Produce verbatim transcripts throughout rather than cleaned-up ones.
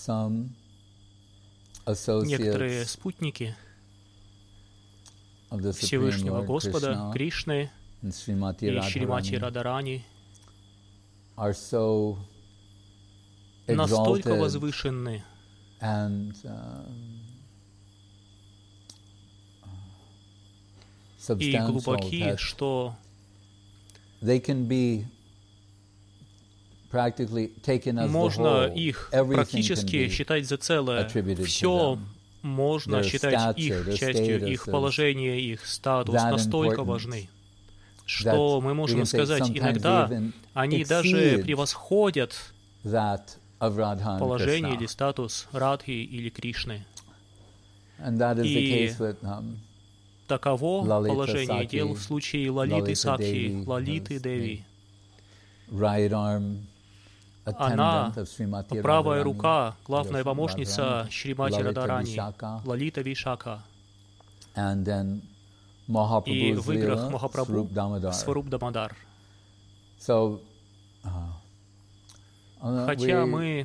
некоторые спутники Всевышнего Господа, Кришны и Шримати Радарани настолько возвышенны и глубоки, что можно их практически считать за целое. Все можно считать их частью, их положение, их статус настолько важны, что мы можем сказать, иногда они даже превосходят положение или статус Радхи или Кришны. И таково положение дел в случае Лалиты Сакхи, Лалиты Деви. Она правая рука, главная помощница Шримати Радарани, Лалита Вишака. И в играх Махапрабху Сваруб Дамодар. Хотя мы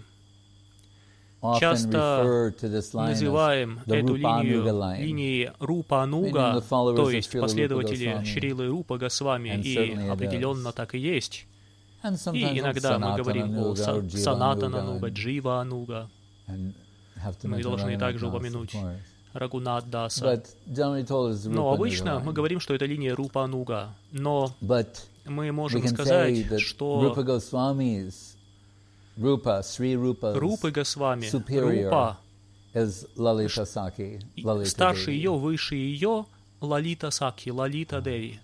часто называем эту линию линией Рупа-Ануга, то есть последователи Шрилы Рупа Госвами, и определенно так и есть. И иногда мы говорим о Санатана-Ануга, Джива-Ануга. Мы должны также упомянуть Рагунат Даса. Но обычно мы говорим, что это линия Рупа-Ануга. Но мы можем сказать, что Рупы Госвами, Рупа, старше ее, выше ее, Лалита Сакхи, Лалита Деви.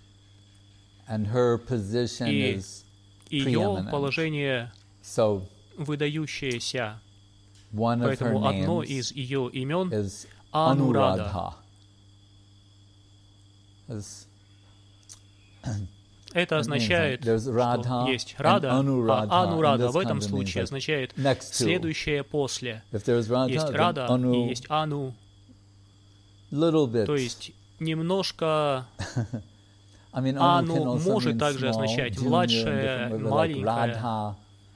И ее положение выдающееся. Поэтому одно из ее имен — Анурада. Это означает, что есть Рада, а Анурада в этом случае означает следующее после. Есть Рада и есть Ану, то есть немножко. Ану может также означать младшая, маленькая,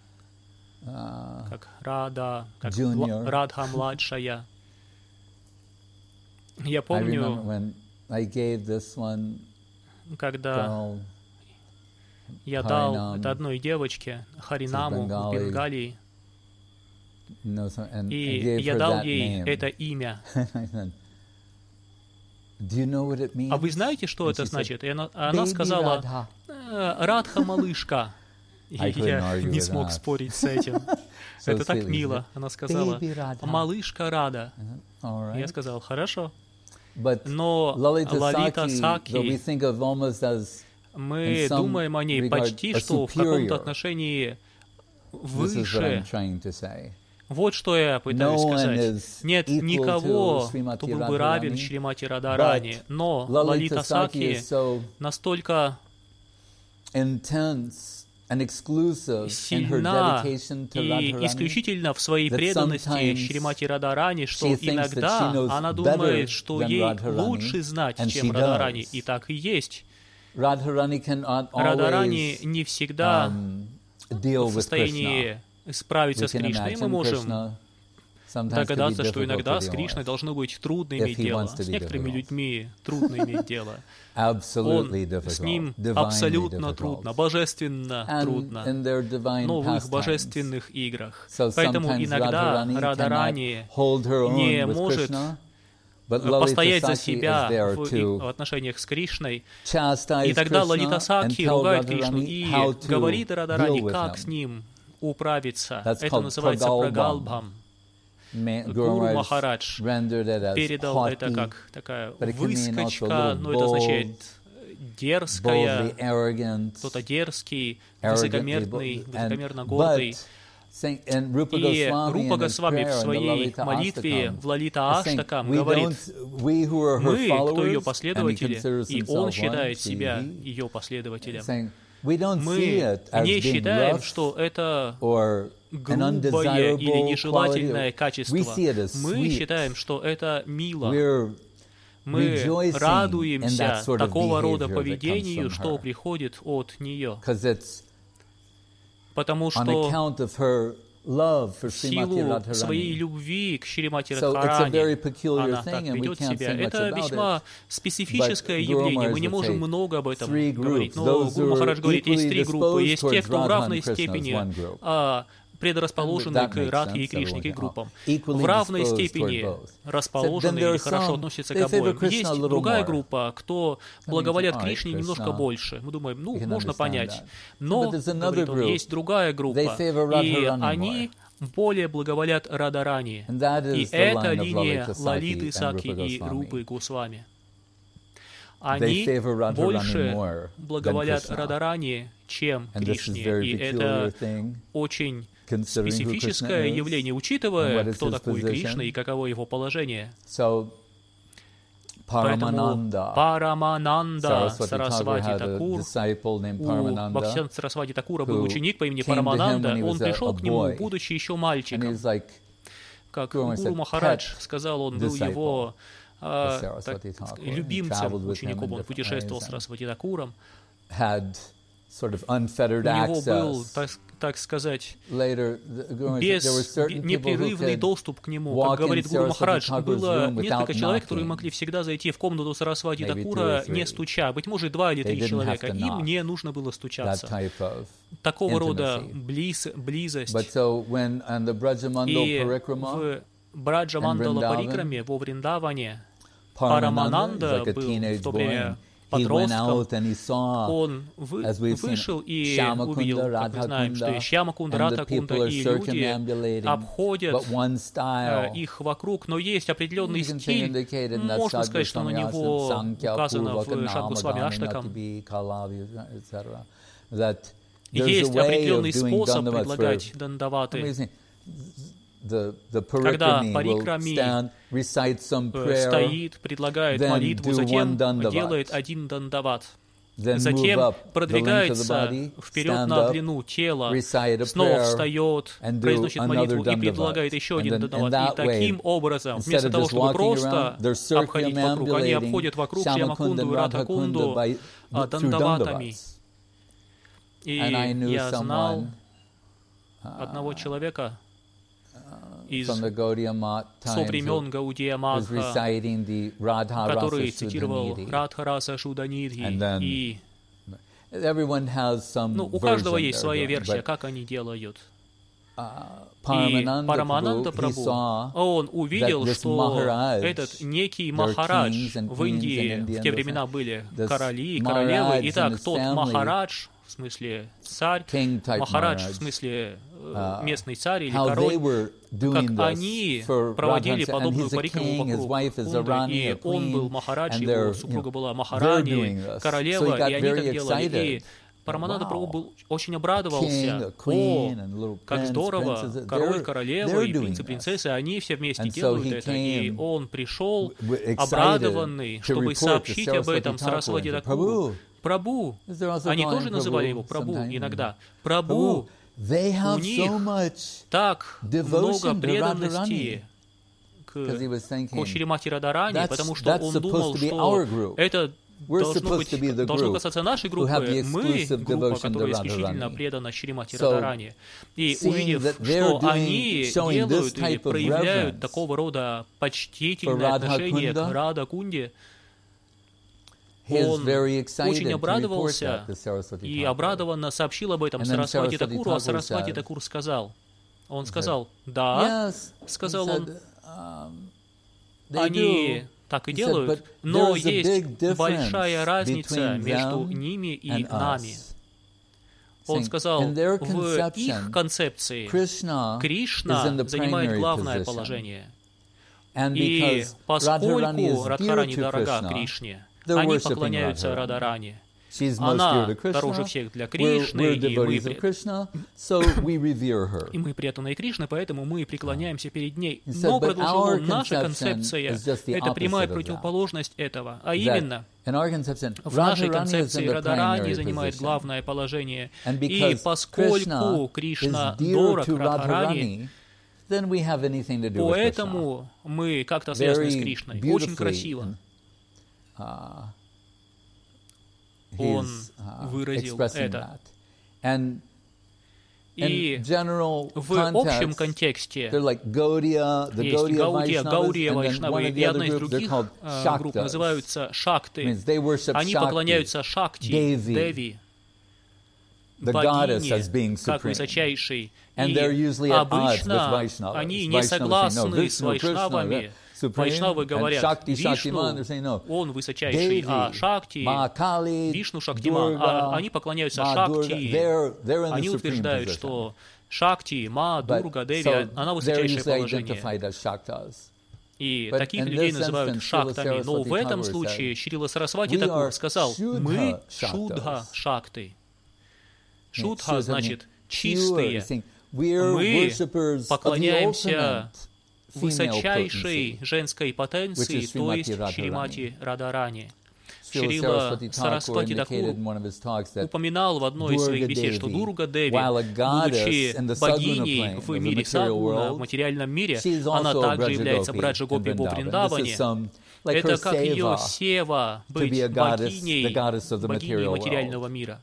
как Рада, как Радха младшая. Я помню, когда я дал это одной девочке Харинаму в Бенгалии, и я дал ей это имя. А вы знаете, что это значит? И она, она сказала, Радха-малышка. И я не смог спорить с этим. Это так мило. Она сказала, малышка Рада. И я сказал, хорошо. Но Лалита Сакхи, мы думаем о ней почти что в каком-то отношении выше. Вот что я пытаюсь сказать. Нет никого, кто был бы равен Шримати Радарани, но Лалита Сакхи настолько сильна и исключительно в своей преданности Шримати Радарани, что иногда она думает, что ей лучше знать, чем Радарани, и так и есть. Радарани не всегда в состоянии справиться с Кришной. Мы можем догадаться, что иногда с Кришной должно быть трудно иметь дело. С некоторыми людьми трудно иметь дело. Он, с ним абсолютно трудно, божественно трудно, но в их божественных играх. Поэтому иногда Радарани не может постоять за себя в, в отношениях с Кришной, и тогда Лалита Сакхи ругает Кришну и говорит Радарани, как с ним управиться. Это называется прагалбхам. Гуру Махарадж передал это как такая выскочка, но это означает дерзкая, кто-то дерзкий, высокомерный, высокомерно гордый. И Рупа Госвами в своей молитве в Лалита Аштакам говорит, мы, кто ее последователи, и он считает себя ее последователем. Мы не считаем, что это грубое или нежелательное качество. Мы считаем, что это мило. Мы радуемся такого рода поведению, что приходит от нее. Потому что силу своей любви к Шримати Радхарани, она так ведет себя. Это весьма специфическое явление, мы не можем много об этом говорить. Но Гуру Махарадж говорит, есть три группы, есть те, кто в равной степени предрасположены к Радхе и Кришне, к их группам. В равной степени расположены или хорошо относятся к обоим. Есть другая группа, кто благоволят Кришне немножко больше. Мы думаем, ну, можно понять. Но, говорит он, есть другая группа, и они более благоволят Радарани. И это линия Лалиты, Сакхи и Рупы Госвами. Они больше благоволят Радарани, чем Кришне. И это очень специфическое явление, учитывая, кто такой Кришна и каково его положение. Поэтому Парамананда Сарасвати Такур, у Бхактисиданта Сарасвати Такура был ученик по имени Парамананда, он пришел к нему, будучи еще мальчиком. Как Гуру Махарадж сказал, он был его а, так, любимцем, учеником, он путешествовал с Сарасвати Такуром. У него был, так, так сказать, без, непрерывный доступ к нему. Как говорит Гуру Махарадж, было несколько человек, которые могли всегда зайти в комнату Сарасвати Такура, не стуча. Быть может, два или три человека. Им не нужно было стучаться. Такого рода близ, близость. И в Браджа-мандала Парикраме, во Вриндаване, Парамананда был в то время подростком, он вы, вышел и увидел, как мы знаем, что и Шьямакунда, Радхакунда, и люди обходят э, их вокруг, но есть определенный стиль, можно сказать, что на него указано в Шадгосвами Аштакам. Есть определенный способ предлагать дандаваты. Когда парикрами стоит, предлагает молитву, затем делает один дандават, затем продвигается вперед на длину тела, снова встает, произносит молитву и предлагает еще один дандават. И таким образом, вместо того, чтобы просто обходить вокруг, они обходят вокруг Шьямакунду и Радхакунду дандаватами. И я знал одного человека из со времен Гаудия Матха, который цитировал Радха-раса Шуданидхи. И ну, у каждого есть своя версия, как они делают. И Парамананда Прабху, он увидел, что этот некий Махарадж в Индии, в те времена были короли, королевы, и так тот Махарадж, в смысле царь, Махарадж, в смысле местный царь или король, как они проводили подобную парикраму вокруг Кунды, и он был Махарадж, его супруга была Махарани, королева, и они так делали. И Парамананда Прабху был, очень обрадовался. О, как здорово, король, королева и принцы, принцессы, они все вместе делают это. И он пришел обрадованный, чтобы сообщить об этом Сарасвати Такуру. Прабху, они тоже называли его Прабху иногда. Прабху, у них так много преданности к Шримати Радарани, потому что он думал, что это должно, быть, должно касаться нашей группы. Мы группа, которая исключительно предана Шримати Радарани. И увидев, что они делают или проявляют такого рода почтительное отношение к Рада Кунде, он очень обрадовался и обрадованно сообщил об этом Сарасвати Такуру, а Сарасвати Такур сказал, он сказал, да, сказал он, они так и делают, но есть большая разница между ними и нами. Он сказал, в их концепции Кришна занимает главное положение. И поскольку Радхарани дорога Кришне, они поклоняются Радарани. Она дороже всех для Кришны, и мы, и мы преданные Кришны, поэтому мы преклоняемся перед ней. Но, продолжил он, наша концепция — это прямая противоположность этого. А именно, в нашей концепции Радарани занимает главное положение. И поскольку Кришна дорог Радхарани, поэтому мы как-то связаны с Кришной. Очень красиво он выразил это. И в общем контексте есть Гаудия, Гаурия, Вайшнавы, и одна из других uh, групп называются Шакты. Они поклоняются Шакти, Деви, богине, как высочайшей. И обычно они не согласны с Вайшнавами. Вайшнавы говорят, Вишну, он высочайший, а Шакти, Вишну Шактиман, а они поклоняются Шакти. Они утверждают, что Шакти, Ма, Дурга, Деви, она высочайшее положение. И таких людей называют шактами. Но в этом случае Шрила Сарасвати Такур сказал, мы Шудха Шакты. Шудха значит чистые. Мы поклоняемся высочайшей женской потенции, то есть Шримати Радарани. Шрила Сарасвати Такур упоминал в одной из своих бесед, что Дурга Деви, будучи богиней в мире Сагуна, в материальном мире, она также является Браджа Гопи во Вриндаване. Это как ее сева, быть богиней, богиней материального мира.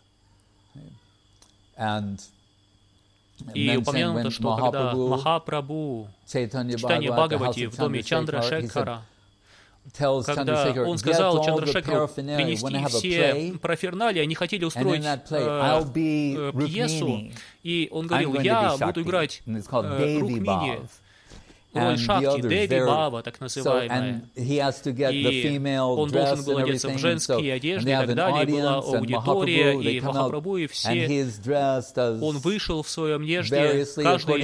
И упомянуто, что когда Махапрабху в читании Бхагавати в доме Чандра Шекхара, когда он сказал Чандрашекхару принести все параферналии, они хотели устроить э, пьесу, и он говорил, я буду играть э, Рукмини, роль Шакти, Деви Бава, так называемая. И он должен был одеться в женские одежды и так далее, и была аудитория, и Махапрабху, и все. Он вышел в своей одежде, каждый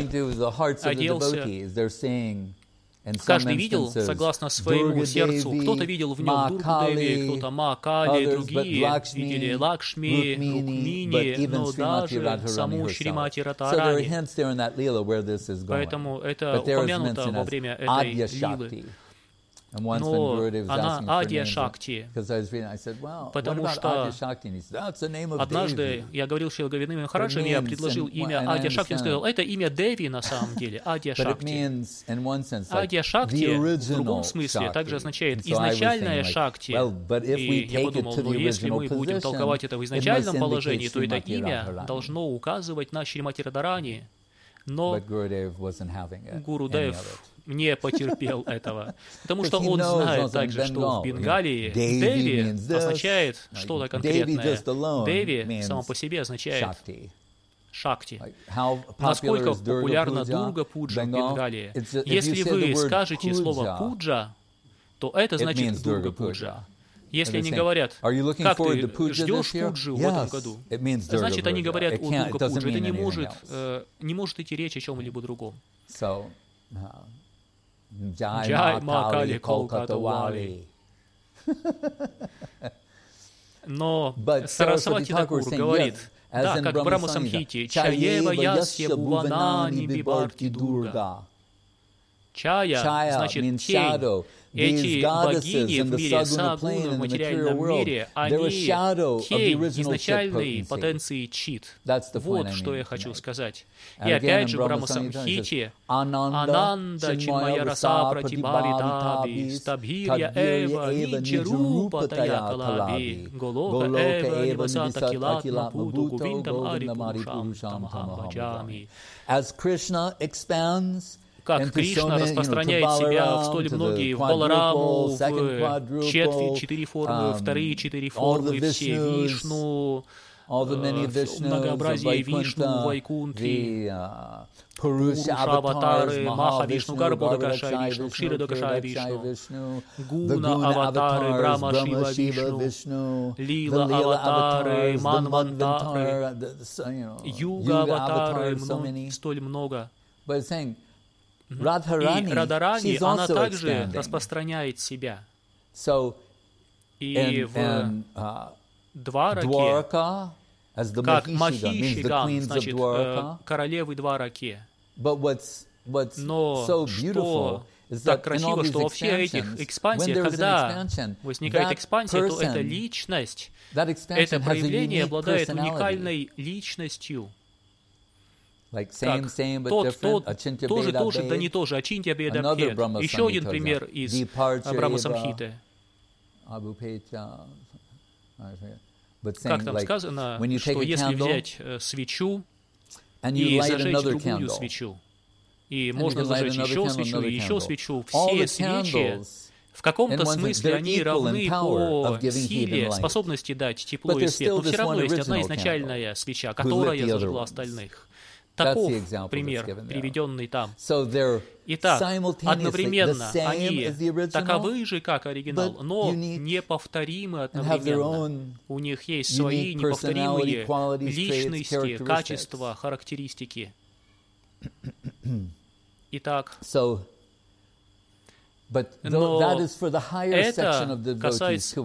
оделся. Каждый видел, согласно своему сердцу, кто-то видел в нем Дургу Деви, кто-то Ма Кали, другие видели Лакшми, Рукмини, но даже саму Шримати Радхарани. Поэтому это упомянуто во время этой лилы. Но она Адья Шакти, потому что однажды я говорил с Шрила Говардханой Махараджем, я предложил имя Адья Шакти, он сказал, это имя Деви на самом деле, Адья Шакти. Адья Шакти в другом смысле также означает изначальная Шакти. И я подумал, ну если мы будем толковать это в изначальном положении, то это имя должно указывать на Шримати Радарани. Но Гурудев не потерпел этого, потому что он знает также, что в Бенгалии Деви означает что-то конкретное. Деви само по себе означает Шакти. Насколько популярна Дурга Пуджа в Бенгалии? Если вы скажете слово Пуджа, то это значит Дурга Пуджа. Если они говорят, как ты ждешь Пуджи в этом году, значит, они говорят о Дурга Пуджи. Это не может, э, не может идти речь о чем-либо другом. Джай Макали Колката Вали. Но Сарасвати Такур говорит, да, как в Брахма Самхите, Чаева Ясья Буванани Бибарти Дурга. Чая значит тень. Эти богини в мире Сагуна, в материальном мире, они тень изначальной потенции Чит. Вот что я хочу сказать. И опять же в Брахма Самхите Ананда Чинмая Раса Пратибави Таби Стабхирья Эва Ниджарупа Таякалаби Голока Эва Нивасата Килатма Пуду Гувиндам Ари Пурушам Тамахам Баджами. Как Кришна распространяет себя в столь многие, в Балараму, в четверть, четыре формы, вторые четыре формы, все Вишну, многообразие Вишну, Вайкунтхи, Пуруша-аватары, Маха-Вишну, Гарбода-кашая Вишну, Кшира-дакашая Вишну, Гуна-аватары, Брахма-шива Вишну, Лила-аватары, Манвантары, Юга-аватары, столь много. И Радарани, она также распространяет себя. И в Двараке, как Махишиган, значит, королевы Двараке. Но что так красиво, что во всех этих экспансиях, когда возникает экспансия, то эта личность, это проявление обладает уникальной личностью. Like same, same, but тот, тот, тоже, тоже, да не тоже, Ачинтья Бедабхед. Еще один пример из Брахма Самхиты. Как там сказано, что если взять свечу и зажечь другую свечу. И можно зажечь еще свечу, и еще свечу. Все свечи, в каком-то смысле, они равны по силе, способности дать тепло и свет, но все равно есть одна изначальная свеча, которая зажгла остальных. Таков пример, приведенный там. Итак, одновременно они таковы же, как оригинал, но неповторимы одновременно. У них есть свои неповторимые личности, качества, характеристики. Итак, но это касается,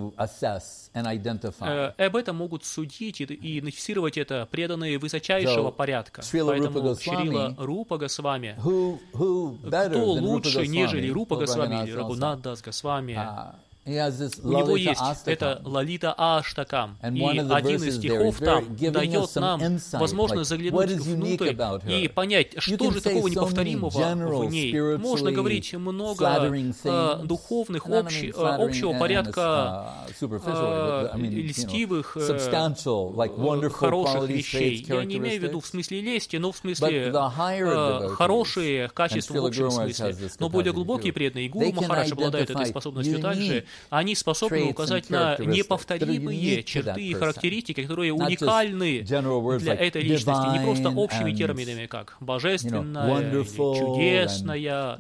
э, об этом могут судить и, и идентифицировать это преданные высочайшего порядка. Поэтому Шрила Рупа Госвами, кто лучше, нежели Рупа Госвами или Рагунат Дас Госвами? У него есть это Лалита Аштакам, и один из стихов там дает нам возможность заглянуть внутрь и понять, что же такого неповторимого в ней. Можно говорить много э, духовных, общ, э, общего порядка э, льстивых, э, хороших вещей. Я не имею в виду в смысле лести, но в смысле э, хорошие качества в общем смысле. Но более глубокие преданные, и Гуру Махарадж обладает этой способностью также, они способны указать на неповторимые черты и характеристики, которые уникальны для этой личности, не просто общими терминами, как божественная, чудесная,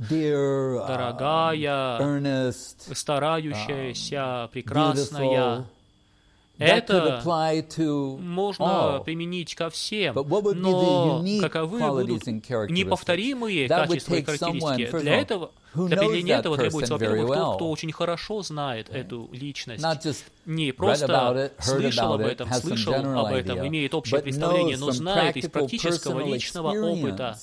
дорогая, старающаяся, прекрасная. Это можно применить ко всем, но каковы будут неповторимые качества и характеристики? Для этого, для определения этого требуется, во-первых, тот, кто очень хорошо знает эту личность, не просто слышал об этом, слышал об этом, имеет общее представление, но знает из практического личного опыта,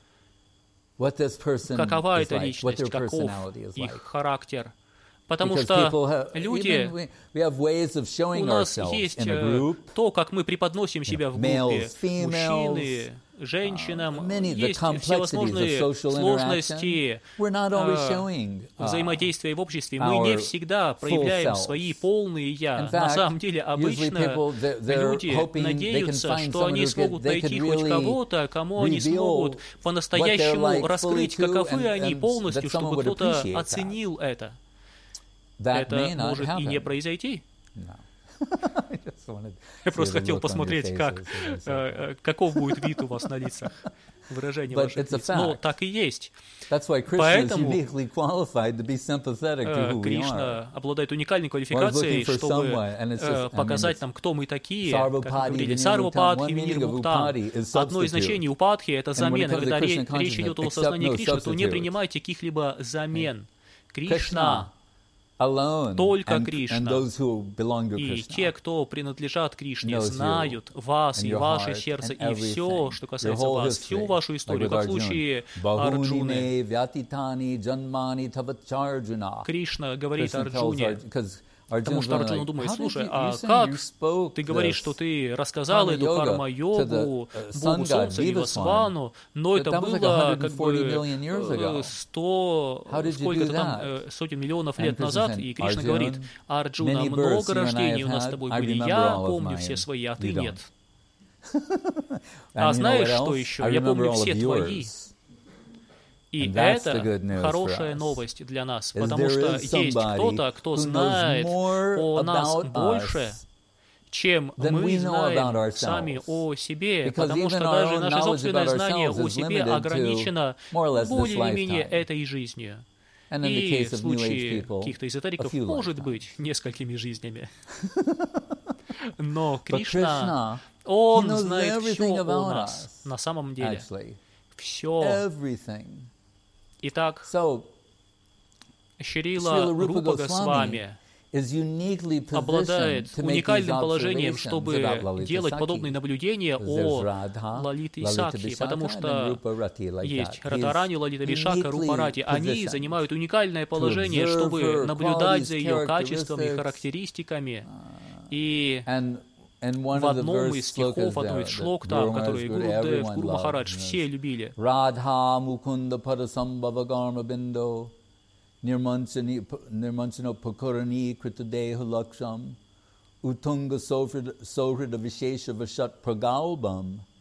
какова эта личность, каков их характер. Потому что люди, у нас есть то, как мы преподносим себя в группе, мужчины, женщинам, есть всевозможные сложности взаимодействия в обществе. Мы не всегда проявляем свои полные «я». На самом деле, обычно люди надеются, что они смогут найти хоть кого-то, кому они смогут по-настоящему раскрыть, каковы они полностью, чтобы кто-то оценил это. Это может и не произойти. Я просто хотел посмотреть, как, э, каков будет вид у вас на лицах, выражение ваших лиц. Но так и есть. Поэтому э, Кришна обладает уникальной квалификацией, чтобы э, показать нам, кто мы такие. Как мы говорили, Сарвападхи Винирмуктам. Одно из значений упадхи — это замена. Когда речь идет о сознании Кришны, то не принимайте каких-либо замен. Кришна. Только Кришна. И те, кто принадлежат Кришне, знают вас и ваше сердце, и все, что касается вас, всю вашу историю, как в случае Арджуны. Кришна говорит Арджуне, потому что Арджуна думает: слушай, а как ты говоришь, что ты рассказал эту карма-йогу Богу Солнца и Васвану, но это было как бы сто, сколько-то там, сотен миллионов лет назад, и Кришна говорит: Арджуна, много рождений у нас с тобой были, я помню все свои, а ты нет. А знаешь, что еще? Я помню все твои. И это хорошая новость для нас, потому что есть кто-то, кто знает о нас больше, чем мы знаем сами о себе, потому что даже наше собственное знание о себе ограничено более или менее этой жизнью. И в случае каких-то эзотериков, может быть, несколькими жизнями. Но Кришна, Он знает все о нас на самом деле. Все. Итак, Шрила Рупа Госвами обладает уникальным положением, чтобы делать подобные наблюдения о Лалите Сакхи, потому что есть Радхарани, Лалита Вишака, Рупа Рати. Они занимают уникальное положение, чтобы наблюдать за ее качествами, характеристиками. И в одном из стихов, в одной из шлок там, которые Гурудев, Гуру Махарадж все любили. Радха Мукунда Парасамбhava Garma Bindo Nirmanchano Pakurani Kritadeha Laksham Utunga Sohrida Vishesha Vashat Pragalbam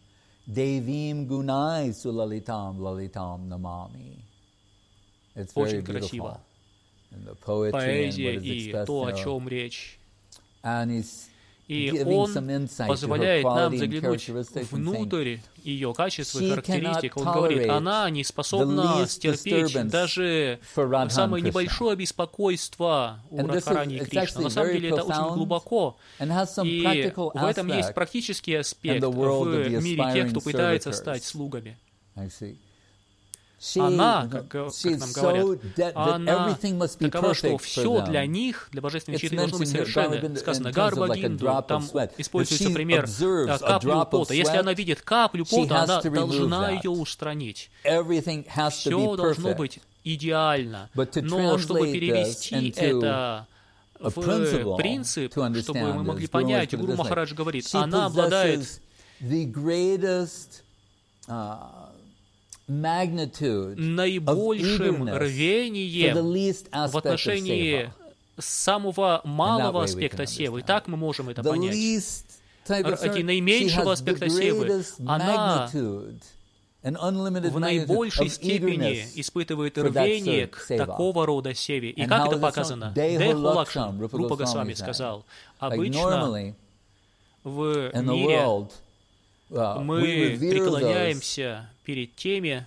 Devim gunai sulalitam lalitam namami. It's very Очень красиво. And the poetry Поэзия and what is и expressed то, о there. чем речь. And he's И giving он some insight to her позволяет нам quality and заглянуть characteristics and saying, внутрь ее качеств и She характеристик. Он cannot говорит, tolerate она не the способна least стерпеть disturbance даже for Radha самое and Krishna. небольшое беспокойство у And this is- Радхарани и it's Кришны. На actually самом very деле это очень profound глубоко. and has some И practical в этом есть aspect практический аспект in the world of the в мире тех, кто aspiring пытается servitors. стать слугами. I see. She, Она, как, как she's нам so говорят, de- that она everything must be такова, что perfect все for для them. них, для божественной It's читы, должно быть mentioned here, совершенно. Garba- Сказано, in terms of гарба like a гинду, drop of там sweat. If используется she пример observes а, a каплю drop of пота. Если sweat, она видит каплю she пота, has она to remove должна that. ее устранить. Everything has to be Все должно perfect. быть идеально. But to Но чтобы translate перевести this into это a в principle принцип, to understand чтобы мы могли this, понять, Guru Гуру Maharaj Махарадж говорит, she она обладает possesses the greatest uh, magnitude of наибольшим eagerness for the рвением least в aspect of отношении seva. самого малого way we аспекта can севы. И understand. так мы можем это The понять. least type of Ради service, she наименьшего has the аспекта севы greatest она magnitude, an unlimited в magnitude наибольшей of степени eagerness испытывает for that рвение к seva. такого рода севе. И And как how это is it показано? shown? Deho Деху Laksham, Лакшам, Rupa Рупа Goswami Госвами said. сказал. Like Обычно normally, в in the мире world, uh, we мы revere those преклоняемся перед теми,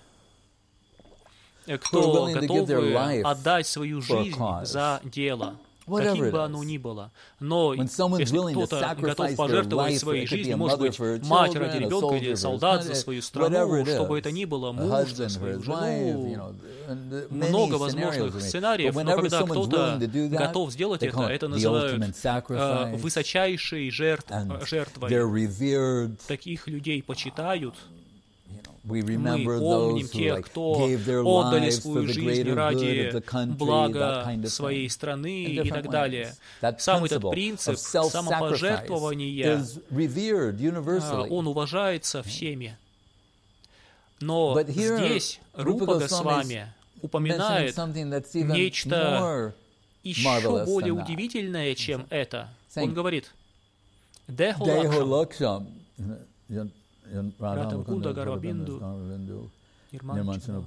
who are кто willing to give their готовы life отдать свою for a жизнь cause. за дело, Whatever каким it бы is. оно ни было. Но When someone's если willing to кто-то sacrifice готов their пожертвовать life, своей it could be жизнью, a может mother быть, for her мать children, ради a ребенка soldier или for his солдат country, за свою whatever страну, it что бы is, это ни было, a муж за husband for свою his wife, you жену, know, and the many много scenarios возможных we- сценариев, but но whenever когда someone's кто-то willing to do that, готов сделать they это, call it это the называют ultimate э, sacrifice, высочайшей жертв, and жертвой. they're revered. Таких людей почитают. We Мы remember помним those who тех, like кто gave their отдали lives for свою the жизнь greater good ради of the country, that блага kind of своей thing. страны In и different так далее. ways. That Сам этот principle принцип of self-sacrifice самопожертвования, is revered universally. он уважается всеми. Но But here, здесь Rupa Рупа Goswami Госвами mentioning упоминает something that's even нечто more еще marvelous более than that. удивительное, чем это. Saying, Он говорит, Деху Deho Лакшам, Laksham, Радамкунда Гарвабинду, Нирманчана,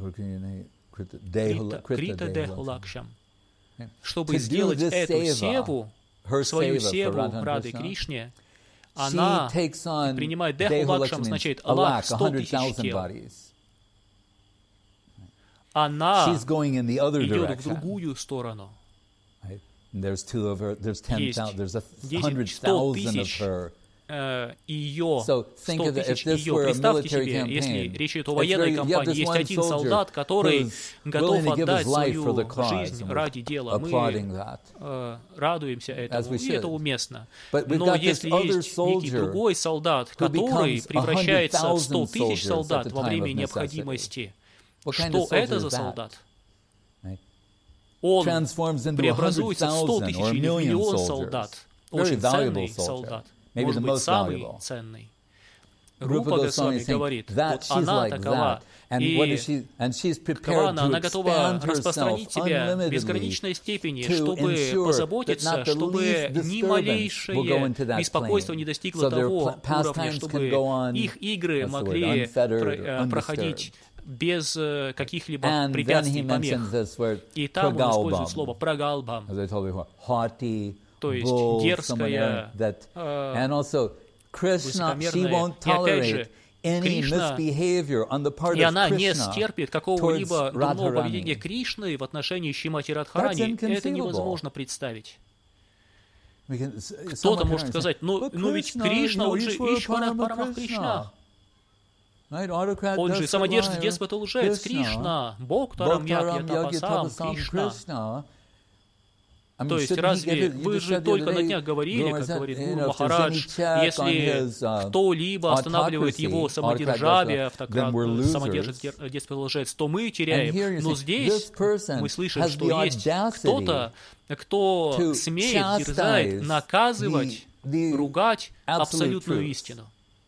Крита Крита Деху Лакшам. Чтобы To do сделать this эту seva, севу, her свою seva for севу Radha and Рады Krishna, Кришне, she она takes on принимает Деху Deho Лакшам, Laksham means означает a лак, lakh, a сто hundred тысяч thousand тел. bodies. Она She's going in the other идет в direction. другую сторону. Right? And there's two of her. There's ten Есть thousand. There's a десять, hundred сто thousand of тысяч her. э, ее, So think сто of it, тысяч if this ее. were a Представьте military себе, если campaign, речь идет о it's военной very- you have кампании, this есть one один soldier солдат, который who's готов willing to give отдать his life for свою the cause, жизнь and we're ради дела. applauding Мы that. э, радуемся As этому, we и это should. уместно. But we've Но got this если other есть некий soldier другой солдат, who который becomes превращается в сто one hundred thousand тысяч soldiers солдат at the во time время of необходимости, What kind что of soldier это is за that? солдат? Right? Он Transforms into a hundred преобразуется в сто thousand тысяч or a или в million миллион soldiers. солдат. Very Очень valuable ценный soldier. солдат. Maybe Может the быть, most самый valuable. ценный. Rupa Рупа Goswami Госвами is saying говорит, that вот she's она like такова, that. And what и is she? And she's какова prepared она, to она готова expand herself распространить себя в unlimitedly безграничной степени, to чтобы ensure that позаботиться, not the чтобы least ни disturbance will go малейшее into that беспокойство plane. не достигло So their того pl- pastimes уровня, can чтобы go on, их игры what's the word, могли unfettered про- or э, проходить без э, каких-либо And then he препятствий, mentions помех. this word И там он использует pragalbam, слово прагалбам, as I told you before, haughty, то есть bold, someone дерзкая, that, э, and also Krishna, she высокомерная. won't И опять же, tolerate any Кришна, misbehavior on the part и of она не Krishna стерпит какого-либо towards дурного Radharani. поведения Кришны в отношении Шримати Радхарани. That's inconceivable. Это невозможно представить. We can- Кто-то someone может can сказать, say, ну, "But ну ведь Krishna, Кришна, you know, он же Ishvara Ишвара Parama Парамах Кришна. Right? Autocrat, Он же desperate самодержец, liar, деспот и лжец. Кришна. Бог Тарам Bhaktaram Ятапасам. Yagyatapasam Кришна. Krishna. I mean, То есть shouldn't he разве get it? You вы just же said the только other на day, днях говорили, Guru как said, говорит you Гуру know, if there's Махарадж, any check on если his, uh, кто-либо останавливает его autocracy, самодержавие, autocrat, then we're автократ, losers. самодержец, дер- деспот и лжец, то мы And here теряем. you Но see, здесь this person мы слышим, has что the есть audacity кто-то, кто to смеет дерзать, chastise наказывать, the- the ругать absolute абсолютную truth. истину.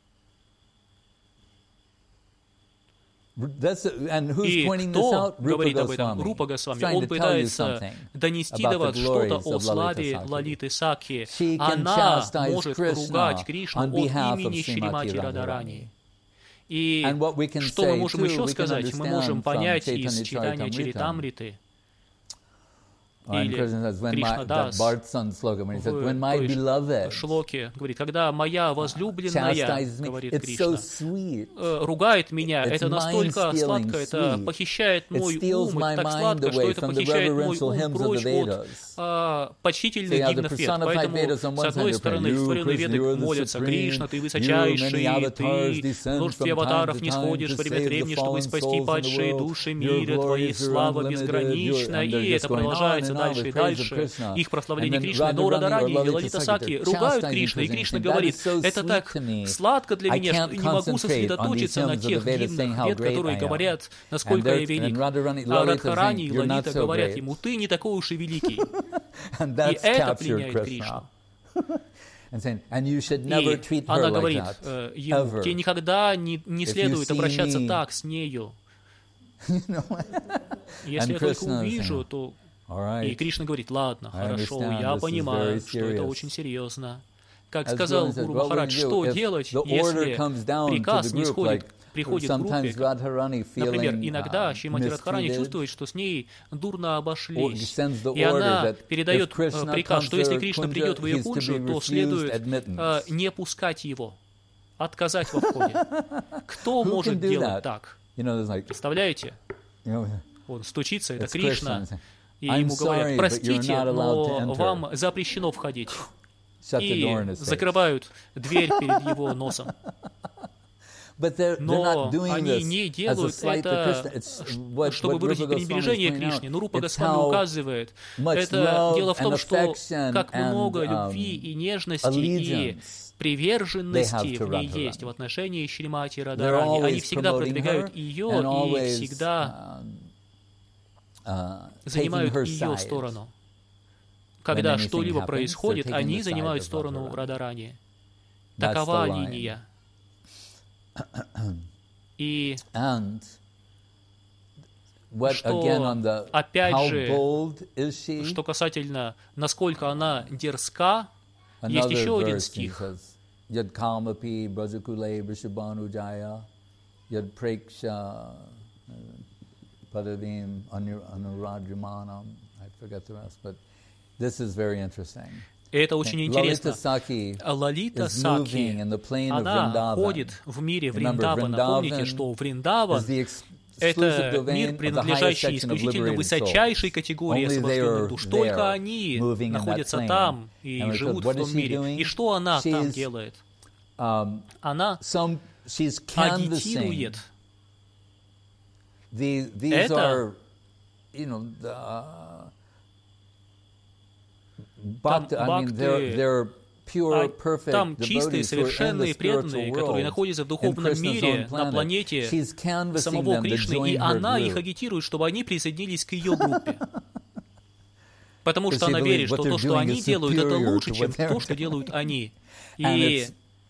That's, and who's И pointing this кто out? Rupa говорит об этом? Goswami. Рупа He's Госвами. trying Он to tell you пытается something донести about до the вас что-то glories о of славе Lalita Sakhi. Лалиты Сакхи. She can Она chastise может Krishna ругать Кришну on от behalf of имени Srimati Шримати Radharani. Радарани. И что мы можем еще сказать? Мы можем понять из читания Чаритамриты, или Кришна Дас в шлоке говорит, когда моя возлюбленная, говорит Кришна, ругает меня, это настолько сладко, это похищает мой ум, это так сладко, что это похищает мой ум прочь от а, почтительных гимнов Вед. Поэтому, с одной стороны, в Священных Ведах молятся: Кришна, ты высочайший, ты в множестве аватаров не сходишь время от времени, чтобы спасти падшие души мира, твоя слава безгранична, и это продолжается дальше и дальше, их прославление Кришны. Но Радарани и Лалита Саки ругают Кришну, и Кришна говорит: это так сладко для меня, что не могу сосредоточиться на тех гимнах Вед, которые говорят, насколько я велик. А Радхарани и Лалита говорят ему: ты не такой уж и великий. И это пленяет Кришну. И она говорит э, ему: тебе никогда не, не следует обращаться так с нею. Если я только увижу, то... И Кришна говорит: ладно, хорошо, я понимаю, что это очень серьезно. Как сказал Гуру Махарадж, что делать, если приказ не сходит, приходит к группе? Например, иногда Шримати Радхарани чувствует, что с ней дурно обошлись, и она передает приказ, что если Кришна придет в ее кунджу, то следует э, не пускать его, отказать во входе. Кто может делать так? Представляете? Он стучится, это Кришна, и ему говорят: простите, но вам запрещено входить. И закрывают дверь перед его носом. Но они не делают это, чтобы выразить пренебрежение Кришне. Но Рупа Госвами указывает, это дело в том, что как много любви и нежности и приверженности в ней есть в отношении Шримати Радхарани. Они всегда продвигают ее и всегда занимают ее сторону. Когда что-либо происходит, они занимают сторону Радхарани. Такова линия. И что, опять же, что касательно, насколько она дерзка, есть еще один стих. И это очень интересно. Лалита Саки, она ходит в мире Вриндавана. Помните, что Вриндаван — это мир, принадлежащий исключительно высочайшей категории освобожденных душ. Только они находятся там и живут в том мире. И что она там делает? Она агитирует. Это... Бхакты, I mean, they're, they're pure, perfect, там чистые, совершенные, преданные, которые находятся в духовном мире, на планете самого Кришны, и она их агитирует, чтобы они присоединились к ее группе. Потому что она верит, что то, что они делают, это лучше, чем то, что делают они. И...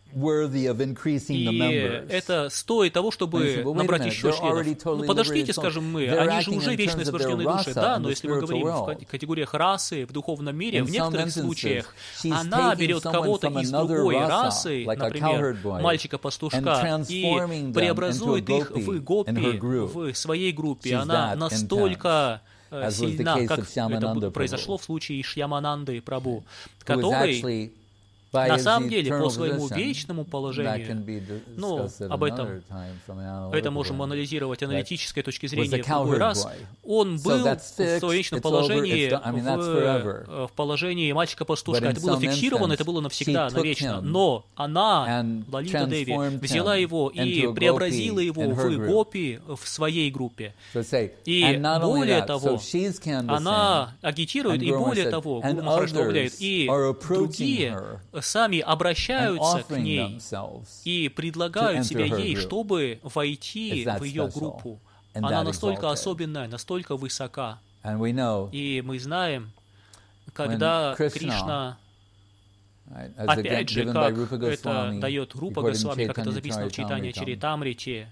И это стоит того, чтобы набрать еще членов. Ну, подождите, скажем мы, они же уже вечно освобожденные души, да, но если мы говорим в категориях расы, в духовном мире, в некоторых случаях она берет кого-то из другой расы, например, мальчика-пастушка, и преобразует их в гопи, в своей группе. Она настолько сильна, как это произошло в случае Шьямананды Прабху, который... На самом деле, по своему вечному положению, ну, об этом, это можем анализировать аналитической точки зрения в другой раз, он был в своем вечном положении, в, в положении мальчика-пастушка. Это было фиксировано, это было навсегда, навечно. Но она, Лалита Деви, взяла его и преобразила его в гопи в своей группе. И более того, она агитирует, и более того, Гуру Махарадж добавляет, и другие сами обращаются к ней и предлагают себя ей, чтобы войти в ее группу. Она настолько особенная, настолько высока. И мы знаем, когда Кришна, опять же, как это дает Рупа Госвами, как это записано в Чайтанья Чаритамрите,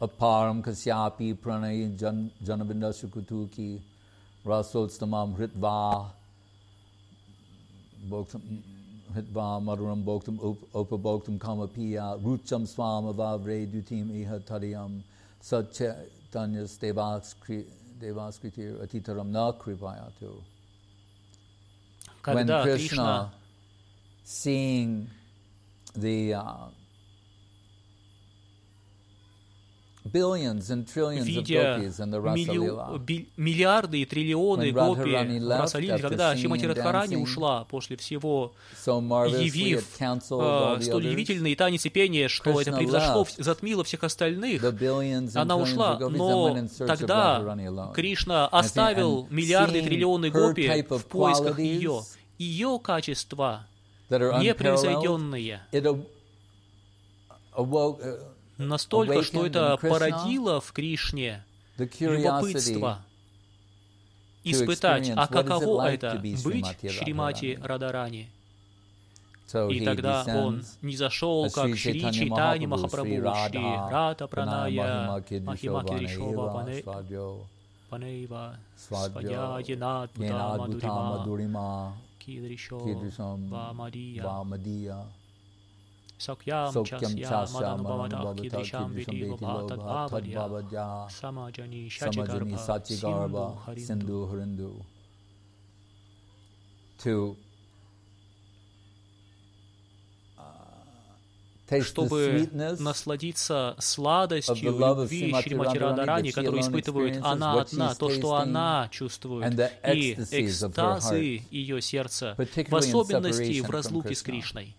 hitva maduram bhoktam upabhoktam kamapiya rucham swama vavre dutim iha tadiyam satchanyas devaskritir atitaram na kripayatu. When Krishna, seeing the uh, billions and trillions of gopis in the Rasa Lila, миллиарды и триллионы гопи в Раса-лиле, когда Шримати Радхарани ушла после всего, явив uh, столь удивительные танец и пение, что это превзошло, затмило всех остальных, она ушла, но тогда Кришна оставил миллиарды и триллионы гопи в поисках ее, ее качества, непревзойденные, настолько, что это породило в Кришне любопытство испытать, а каково это быть Шримати Радхарани. И тогда он не зашел, как Шри Чайтанья Махапрабху, Шри Рата Праная Махима Киришова Панева Свадья Мадурима Кидришова Мадия Сакьям часья маданубавата кидришам видива бхатадбхавадья самаджани шачигарбха синду харинду. To чтобы насладиться сладостью любви Шримати Радхарани, которую испытывает она одна, то, что она чувствует, и экстазы ее сердца, в особенности в разлуке с Кришной.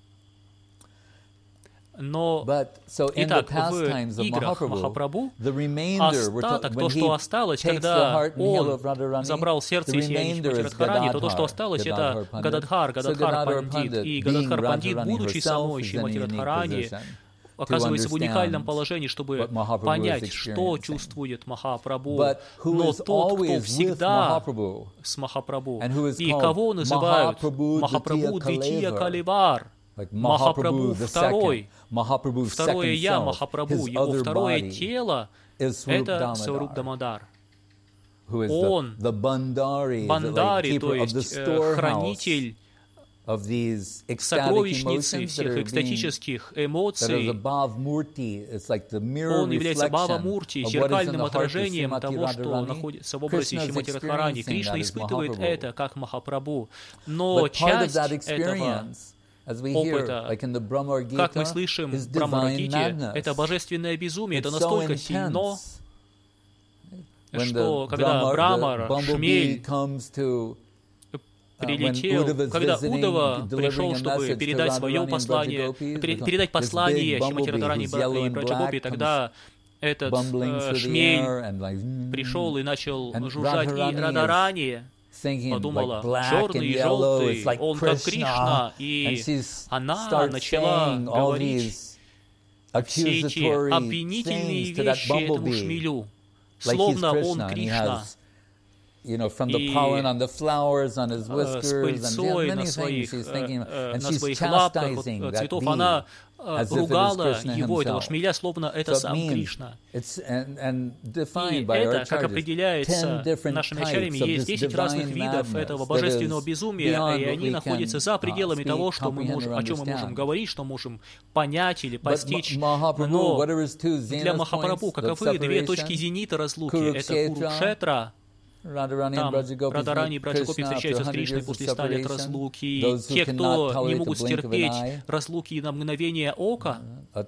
Но, итак, в играх Махапрабху остаток, то, что осталось, когда он забрал сердце и сияние Шримати Радхарани, то то, что осталось, это Гададхар, Гададхар Пандит. И Гададхар Пандит, будучи самой Шримати Радхарани, оказывается в уникальном положении, чтобы понять, что чувствует Махапрабху. Но тот, кто всегда с Махапрабху, и кого называют Махапрабху Двития Каливар, Махапрабху второй, второе я Махапрабху, его второе тело — это Сваруб Дамодар. Он Бандари, то есть э, хранитель сокровищницы всех экстатических эмоций. Он является Бхава-мурти, зеркальным отражением того, что находится в образе Шримати Радхарани. Кришна испытывает это как Махапрабху, но часть этого опыта, как мы слышим в Брахма-гите, это божественное безумие, это настолько сильно, что когда Брамар, Шмель, прилетел, когда Удава пришел, чтобы передать свое послание, передать послание Шримати Радхарани и Браджагопи, тогда этот э, Шмель пришел и начал жужжать, и Радхарани подумала, черный и желтый, он как Кришна, и она начала говорить все эти обвинительные вещи этому Шмелю, словно он Кришна. И с пыльцой на своих, на своих лапках цветов она ругала его, этого Шмеля, словно это сам Кришна. И это, как определяется нашими ачарьями, есть десять разных видов этого божественного безумия, и они находятся за пределами того, что мы можем, о чем мы можем говорить, что можем понять или постичь. Но для Махапрабху каковы две точки зенита разлуки? Это Курукшетра. Там Радхарани и Браджагопи встречаются с Кришной после ста лет разлуки. Те, кто не могут стерпеть разлуки на мгновение ока,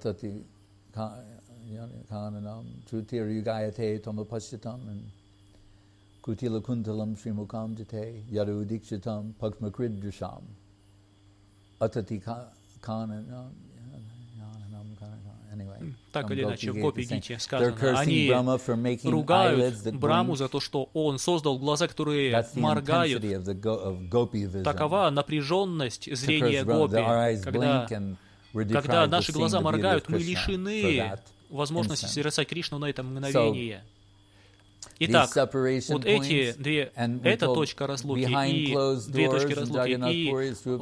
так или иначе, в Гопи-гите сказано, они ругают Браму за то, что он создал глаза, которые моргают. Такова напряженность зрения Гопи. Когда, когда наши глаза моргают, мы лишены возможности созерцать Кришну на это мгновение. Итак, вот эти две, эта точка разлуки и две точки разлуки, и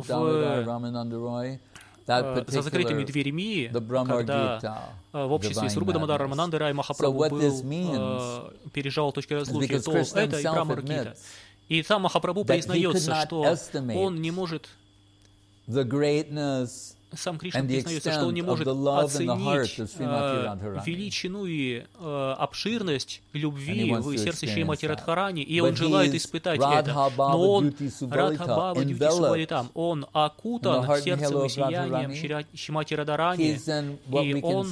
в за закрытыми дверьми, когда в обществе Сварупы Дамодара Рамананды Рай Махапрабху был, э, переживал точки разлуки, то это и Брахма-гита. И там Махапрабху признается, что он не может сам Кришна признается, что он не может оценить э, величину и э, обширность любви в сердце Шримати Радхарани, и он желает испытать это. Но он, Радха Баба Дьюти Субалитам, он окутан сердцем и сиянием Шримати Радхарани, и он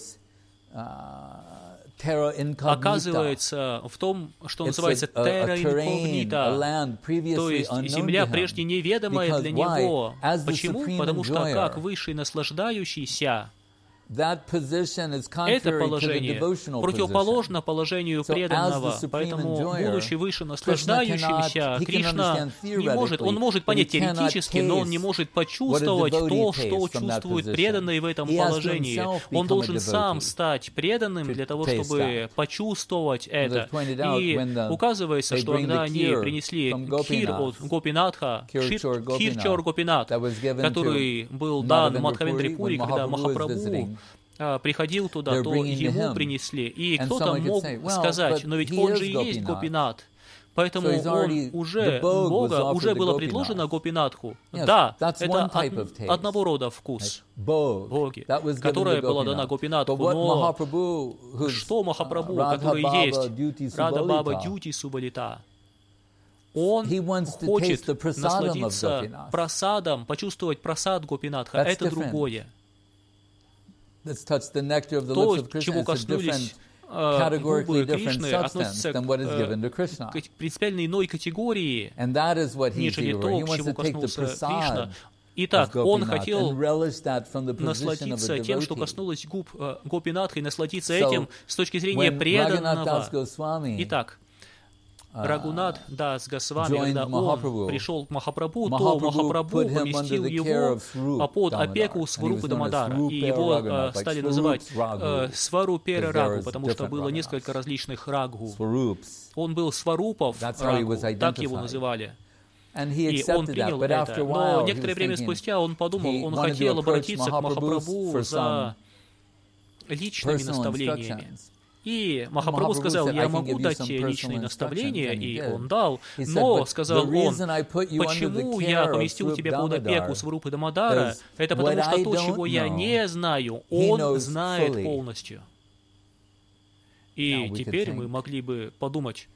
оказывается в том, что называется терра инкогнита, то есть земля прежде неведомая для него. Почему? Потому что как высший наслаждающийся, это положение противоположно положению преданного, поэтому, будучи выше наслаждающимся, Кришна не может, он может понять теоретически, но он не может почувствовать то, что чувствует преданный в этом положении. Он должен сам стать преданным для того, чтобы почувствовать это. И указывается, что когда они принесли кхир от Гопинатха, Кхирчор Гопинат, который был дан Мадхавендри Пури, когда Махапрабху приходил туда, то ему принесли. И кто-то мог сказать, но ведь он же и есть Гопинат. Поэтому он уже, Бога, уже было предложено Гопинатху. Да, это од, одного рода вкус Боги, которая была дана Гопинатху. Но что Махапрабху, который есть Рада Баба Дьюти Субалита, он хочет насладиться прасадом, почувствовать прасад Гопинатха. Это другое. То, чего коснулись э, губы Кришны, относится к, э, к принципиально иной категории, нежели то, к чему коснулся Кришна. Итак, он хотел насладиться тем, что коснулось губ э, Гопинатха, и насладиться этим с точки зрения преданного. Итак, Рагунат Дас Госвами, когда он пришел к Махапрабху, то Махапрабху поместил его под опеку Сварупы Дамодара, и его э, стали называть э, Сварупера Рагу, потому что было несколько различных Рагу. Он был Сварупов Рагу, так его называли. И он принял это. Но некоторое время спустя он подумал, он хотел обратиться к Махапрабху за личными наставлениями. И Махапрабху сказал, я могу дать тебе личные наставления, и он дал, но, сказал он, почему я поместил тебя под опеку Сварупы Дамодара, это потому что то, чего я не знаю, он знает полностью. И теперь мы могли бы подумать,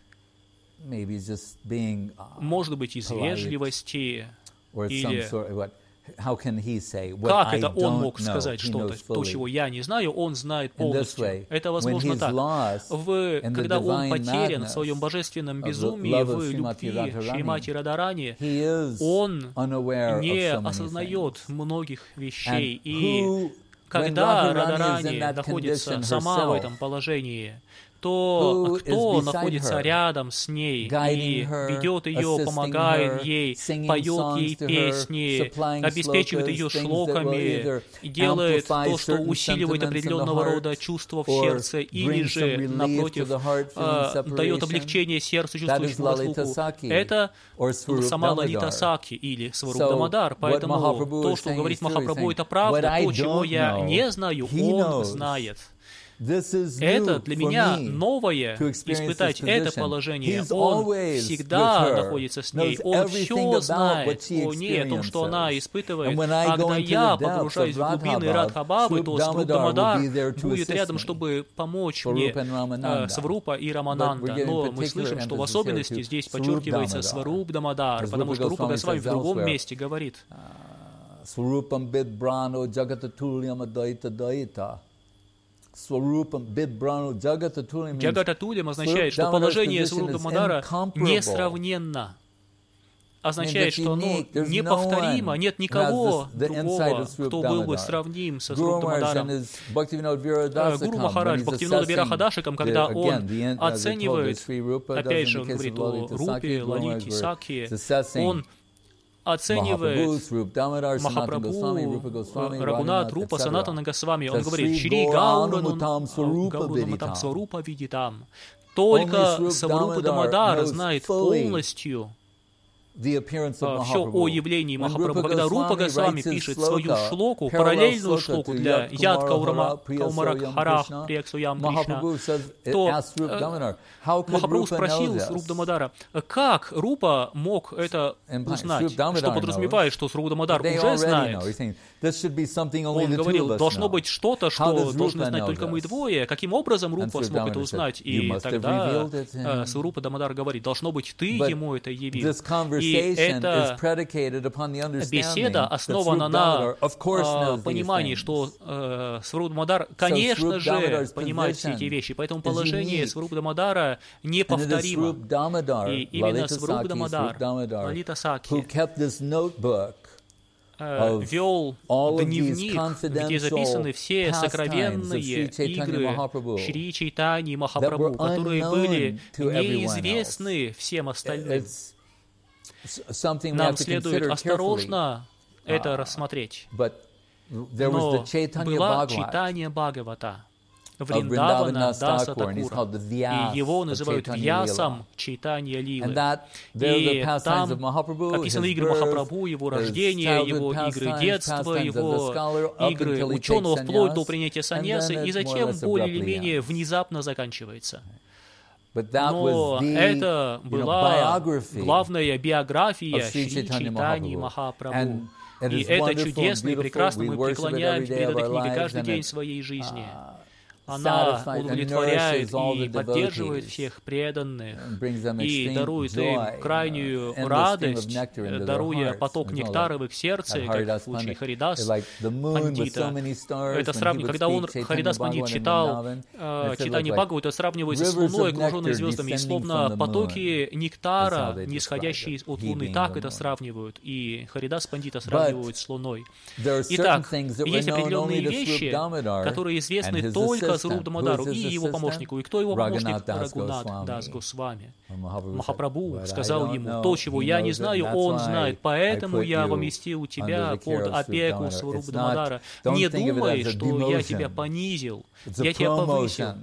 может быть, из вежливости, или... Как это он мог сказать что-то, то, чего я не знаю, он знает полностью. Это возможно так. В, когда он потерян в своем божественном безумии, в любви Шримати Радхарани, он не осознает многих вещей. И когда Радхарани находится сама в этом положении, то кто находится рядом с ней и ведет ее, помогает ей, поет ей песни, обеспечивает ее шлоками, делает то, что усиливает определенного рода чувства в сердце, или же, напротив, дает облегчение сердцу, чувствующему слуху. Это сама Лалита Сакхи или Сваруп Дамодар. Поэтому то, что говорит Махапрабху, это правда. То, чего я не знаю, он знает. Это для меня новое, испытать это положение. Он всегда находится с ней, он все знает о ней, о том, что она испытывает. А когда я погружаюсь в глубины Радха-бабы, то Сваруп Дамодар будет рядом, чтобы помочь мне, э, Сварупа и Рамананда. Но мы слышим, что в особенности здесь подчеркивается Сваруп Дамодар, потому что Рупа Госвами в другом месте говорит. Сварупам бидбрано джагататульям адайта дайта. Джагататулям означает, что положение Сварупа Дамодара несравненно. Означает, что оно неповторимо, нет никого другого, кто был бы сравним со Сварупом Дамодаром. Гуру Махарадж Бхактивинода Вирахадашикам, когда он оценивает, опять же, он говорит о Рупе, Лалите, Сакхи, он оценивает Махапрабху, Рагунат, Рупа, Санатана Госвами. Он говорит, Шри Гауранам Сварупа Видитам. Только Сварупа Дамодар знает полностью все о явлении Махапрабху. Когда Рупа Госвами пишет свою шлоку, параллельную шлоку для Яд Каумархара Прияксуям Кришна, то э, Махапрабху спросил Срупа Дамодара, как Рупа мог это узнать, что подразумевает, что Срупа Дамодар уже знает. Он говорил, должно быть что-то, что должны знать только мы двое. Каким образом Рупа смог это узнать? И тогда э, Срупа Дамодар говорит, должно быть, ты ему это явил. И эта беседа основана на э, понимании, что э, Срупа Дамодар, конечно же, понимает все эти вещи. Поэтому положение Срупа Дамодара неповторимо. И именно Срупа Дамодар, Лалита Сакхи, вел дневник, где записаны все сокровенные игры Шри Чайтаньи Махапрабху, которые были неизвестны всем остальным. Нам следует осторожно это рассмотреть. Но была Чайтанья Бхагавата, Вриндавана Даса Такура, и его называют Вьясом Чайтанья Лилы. И там описаны игры Махапрабху, его рождение, его игры детства, его игры ученого вплоть до принятия саньясы, и затем более или менее внезапно заканчивается. Но это была главная биография Шри Чайтаньи Махапрабху. И это чудесно и прекрасно, мы преклоняемся перед этой книгой каждый день своей жизни. Она удовлетворяет и поддерживает всех преданных и дарует им крайнюю радость, даруя поток нектара в их сердце, как в случае Харидас Пандита. Это сравнивает, когда он, Харидас Пандит, читал э, читание Бхагавата, это сравнивается с Луной, окруженной звездами, и словно потоки нектара, нисходящие от Луны, так это сравнивают, и Харидас Пандита сравнивают с Луной. Итак, есть определенные вещи, которые известны только Срупа Дамодару и его помощнику. И кто его помощник? Рагунат Дас Госвами. Махапрабху сказал ему, то, чего я не знаю, он знает, поэтому я поместил тебя под опеку Срупа Дамодара. Не думай, что я тебя понизил, я тебя повысил.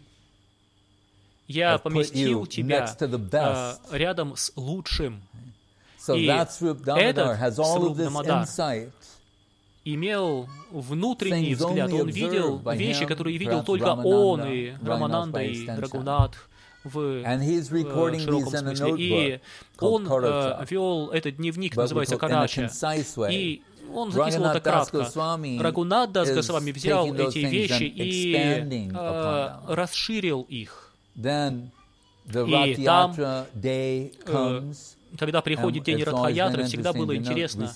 Я поместил тебя э, рядом с лучшим. И этот Срупа Дамодар имел внутренний взгляд, он видел вещи, которые видел только он и Рамананда и Рагунат в э, широком смысле. И он э, вел этот дневник, называется Карача, и он записывал это кратко. Рагунат Дас Госвами взял эти вещи и э, расширил их. И там, э, когда приходит день Радха-ятры, всегда было интересно.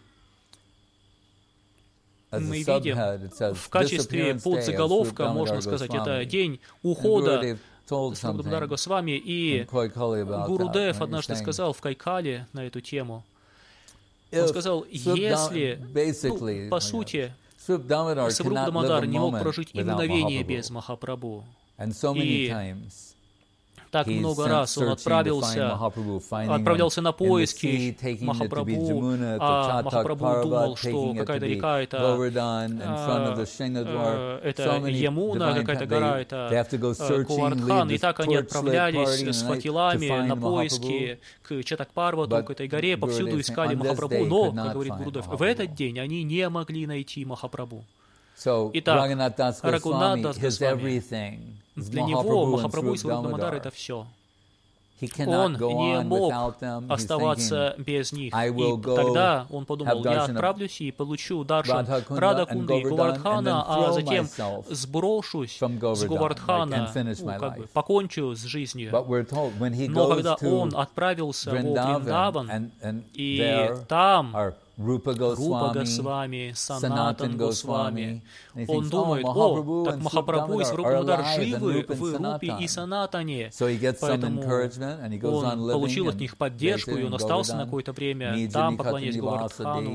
Мы видим в качестве подзаголовка, можно сказать, это день ухода Срупа Дамодара Госвами, и Гурудев однажды сказал в Кайкале на эту тему, он сказал, если, ну, по сути, Срупа Дамодар не мог прожить и мгновение без Махапрабху, и так много раз он отправился, отправлялся на поиски Махапрабху, а Махапрабху думал, что какая-то река — это, это Ямуна, какая-то гора — это Говардхан, и так они отправлялись с факелами на поиски к Чатак-Парвату, к этой горе, повсюду искали Махапрабху, но, как говорит Гурудев, в этот день они не могли найти Махапрабху. Итак, Рагунат Дас Госвами, для него Махапрабху и Срупа Дамодар — это все. Он не мог оставаться без них. И тогда он подумал, я отправлюсь и получу даршан Радхакунды и Говардхана, а затем сброшусь с Говардхана, ну, как бы покончу с жизнью. Но когда он отправился в Вриндаван, и там Рупа Госвами, Санатан Госвами, он думает, о, так Махапрабху и Срупа Дамодар живы в Рупе и Санатане. Поэтому он получил от них поддержку, и он остался на какое-то время там, поклоняясь Говардхану.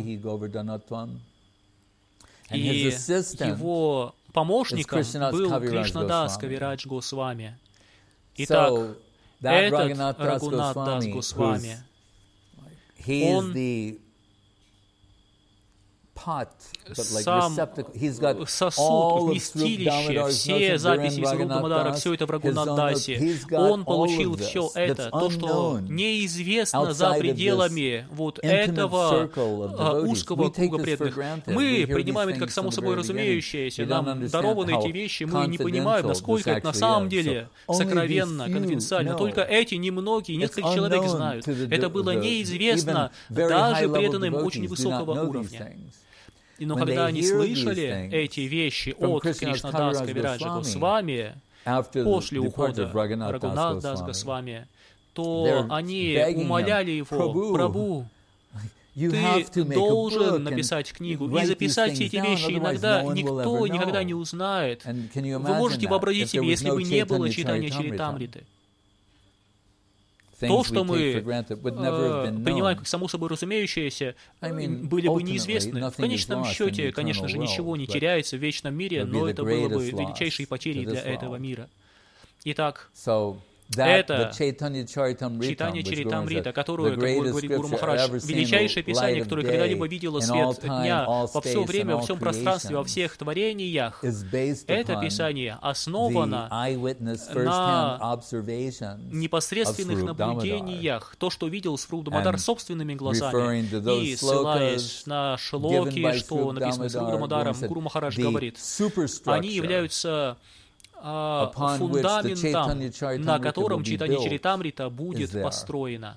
И его помощником был Кришнадас Кавирадж Госвами. Итак, этот Рагунат Дас Госвами, он сам сосуд, вместилище, все записи из Рупдамадара, все это в Рагунат-дасе. Он получил все это, то, что неизвестно за пределами вот этого узкого круга преданных. Мы принимаем это как само собой разумеющееся, нам дарованы эти вещи, мы не понимаем, насколько это на самом деле сокровенно, конфиденциально. Только эти немногие, несколько человек знают. Это было неизвестно даже преданным очень высокого уровня. Но когда они слышали эти вещи от Кришнадаса Кавираджа Госвами, после ухода Рагунат-дас Госвами, то они умоляли его: «Прабху, ты должен написать книгу и записать все эти вещи. Иногда никто никогда не узнает». Вы можете вообразить себе, если бы не было читания Чаритамриты. То, что мы э, принимаем как само собой разумеющееся, были бы неизвестны. В конечном счете, конечно же, ничего не теряется в вечном мире, но это было бы величайшей потерей для этого мира. Итак, это читание Чаритамрита, которое, как говорит Гуру Махарадж, величайшее писание, которое когда-либо видело свет дня во все время, во всем пространстве, во всех творениях. Это писание основано на непосредственных наблюдениях, то, что видел Сварупа Дамодар собственными глазами, и ссылаясь на шлоки, что написано Сварупа Дамодаром, Гуру Махарадж говорит, они являются фундаментом, на котором читание Чаритамрита будет построено.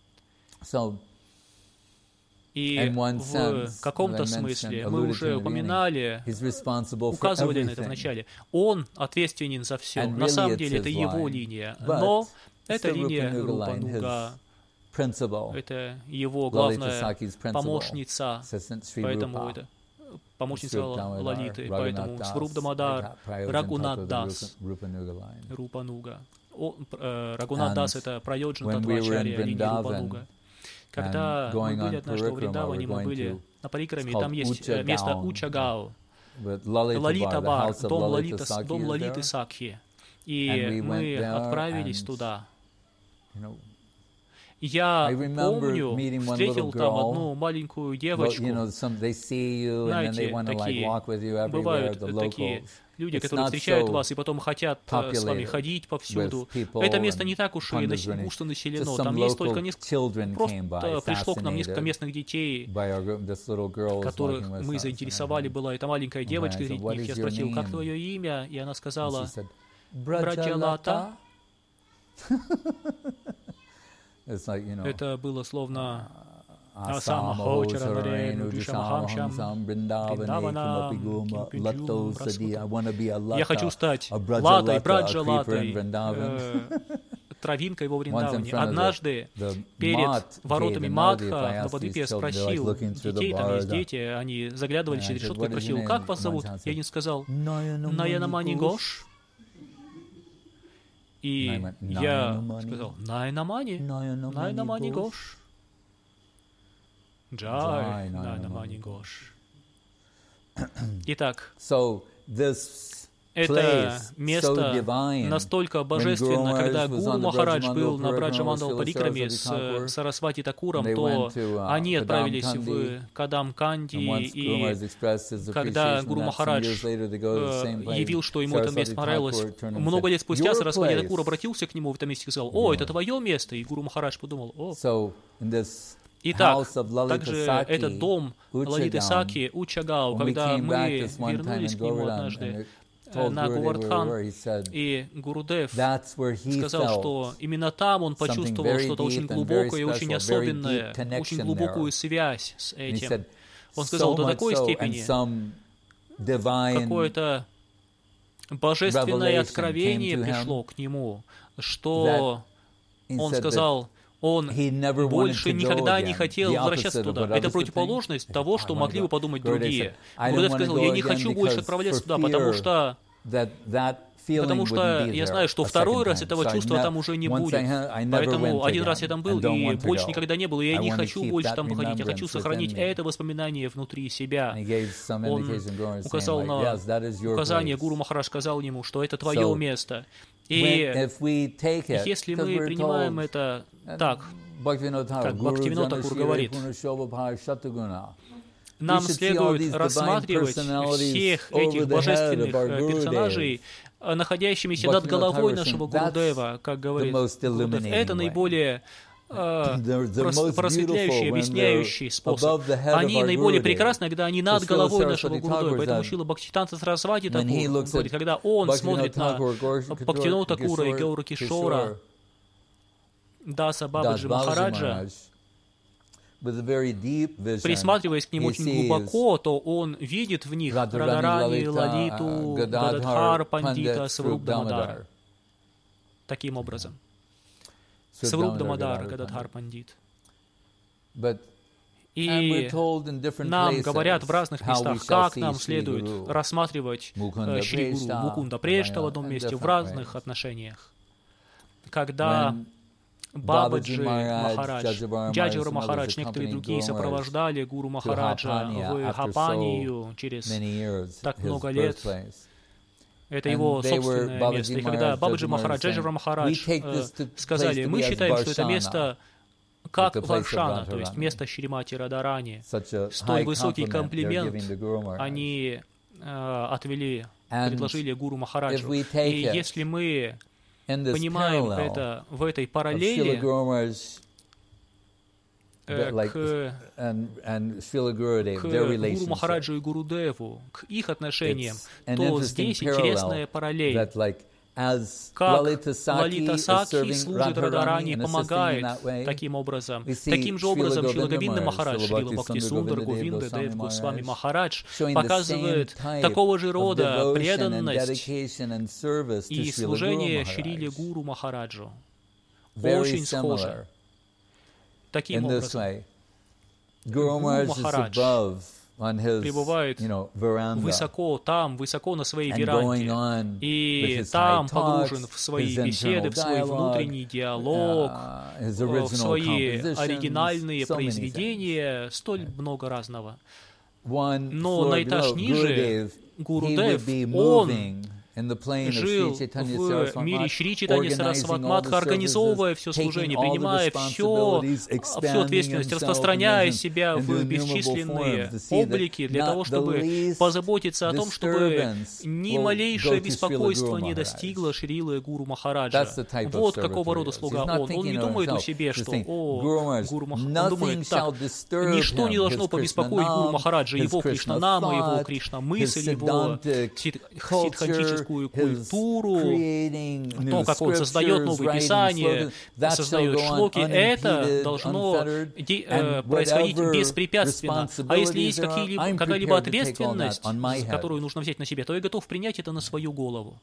И в каком-то смысле, мы уже упоминали, указывали на это в начале, он ответственен за все. На самом деле это его линия, но это линия Рупануга, это его главная помощница, поэтому это помощница Лалиты, поэтому Сварупа Дамодар, Рагунат-дас, Рупануга. Рагунат-дас — это Прайоджан Татвачарья, линия Рупануга. Когда мы были однажды в Вриндаване, мы были на парикраме, там есть место Учагао, Лалита-бар, дом Лалиты, дом Лалиты Сакхи. И мы отправились туда. Я помню, встретил там одну маленькую девочку. Знаете, такие, бывают такие люди, которые встречают вас и потом хотят с вами ходить повсюду. Это место не так уж и густо населено. Там есть только несколько... Просто пришло к нам несколько местных детей, которых мы заинтересовали. Была эта маленькая девочка среди них. Я спросил, как твое имя? И она сказала, Браджалата. Это было словно Я хочу стать Латой, Браджа-латой, травинкой во Вриндаване. Однажды перед воротами Мадха Навадвипе я спросил детей, там есть дети, они заглядывали через решетку, я спросил, как вас зовут? Я им сказал, Наянамани Гош. И я сказал, Найнамани, Найнамани Гош. Джай, Найнамани Гош. Итак, это место настолько божественно, когда Гуру Махарадж был на Браджамандал Парикраме с Сарасвати Такуром, то они отправились в Кадам Канди, и когда Гуру Махарадж явил, что ему это место понравилось, много лет спустя Сарасвати Такур обратился к нему в этом месте и сказал, «О, это твое место!» И Гуру Махарадж подумал, «О». Итак, также этот дом Лалиты Сакхи, Учагау, когда мы вернулись к нему однажды на Говардхан, и Гурудев сказал, что именно там он почувствовал что-то очень глубокое и очень особенное, очень глубокую связь с этим. Он сказал, до такой степени какое-то божественное откровение пришло к нему, что он сказал, он больше никогда не хотел возвращаться туда. Это противоположность того, что могли бы подумать другие. Гурудев сказал, я не хочу больше отправляться туда, потому что Потому что я знаю, что второй раз этого чувства там уже не будет. Поэтому один раз я там был, и больше никогда не был, и я не хочу больше там выходить. Я хочу сохранить это воспоминание внутри себя. Он указал на указание, Гуру Махарадж сказал ему, что это твое место. И если мы принимаем это так, как Бхактивинода Такур говорит, нам следует рассматривать всех этих божественных персонажей, находящимися над головой нашего Гурудева, как говорит Гурудев. Это наиболее просветляющий, объясняющий способ. Они наиболее прекрасны, когда они над головой нашего Гурудева. Поэтому Шрила Бхактисиданта Сарасвати Такур говорит, когда он смотрит на Бхактивинода Такура и Гаура Кишора, Даса Бабаджи Махараджа, присматриваясь к ним очень глубоко, то он видит в них Радарани, Лалиту, Гададхар, Пандита, Сваруб Дамодар. Таким образом. Сваруб Дамодар, Гададхар, Пандит. И нам говорят в разных местах, как нам следует рассматривать Шри Гуру Мукунда Прешта в одном месте, в разных отношениях. Когда Бабаджи Махарадж, Джадживара Махарадж, некоторые другие сопровождали Гуру Махараджа в Хапанию через так много лет. Это его собственное место. И когда Бабаджи Махарадж, Джадживара Махарадж э, сказали, мы считаем, что это место как Варшана, то есть место Шримати Радарани, столь высокий комплимент они э, отвели, предложили Гуру Махараджу. И если мы понимаем это в этой параллели э, к, к Гуру Махараджу и Гурудеву, к их отношениям, то здесь интересная параллель. Как Лалита Сакхи служит Радарани, помогает таким образом. Таким же образом Шрила Говинда Махарадж, Шрила Бхакти Сундар, Говинда Дев Госвами Махарадж показывает такого же рода преданность и служение Шриле Гуру Махараджу. Очень схоже. Таким образом, Гуру Махарадж пребывает высоко там, высоко на своей веранде, и там погружен в свои беседы, в свой внутренний диалог, в свои оригинальные произведения, столь много разного. Но на этаж ниже Гурудев, он жил в мире Шри Чайтанья Сарасвати Мадха, организовывая все служение, принимая все, всю ответственность, распространяя себя в бесчисленные облики для того, чтобы позаботиться о том, чтобы ни малейшее беспокойство не достигло Шрилы Гуру Махараджа. Вот какого рода слуга он. Он не думает о себе, что «О, Гуру Махараджа». Он думает так, ничто не должно побеспокоить Гуру Махараджа, его Кришнанама, его Кришна-мысль, его сиддхантическую культуру, то, как он создает новые писания, создает шлоки, это должно э, происходить беспрепятственно. А если есть какая-либо ответственность, которую нужно взять на себя, то я готов принять это на свою голову.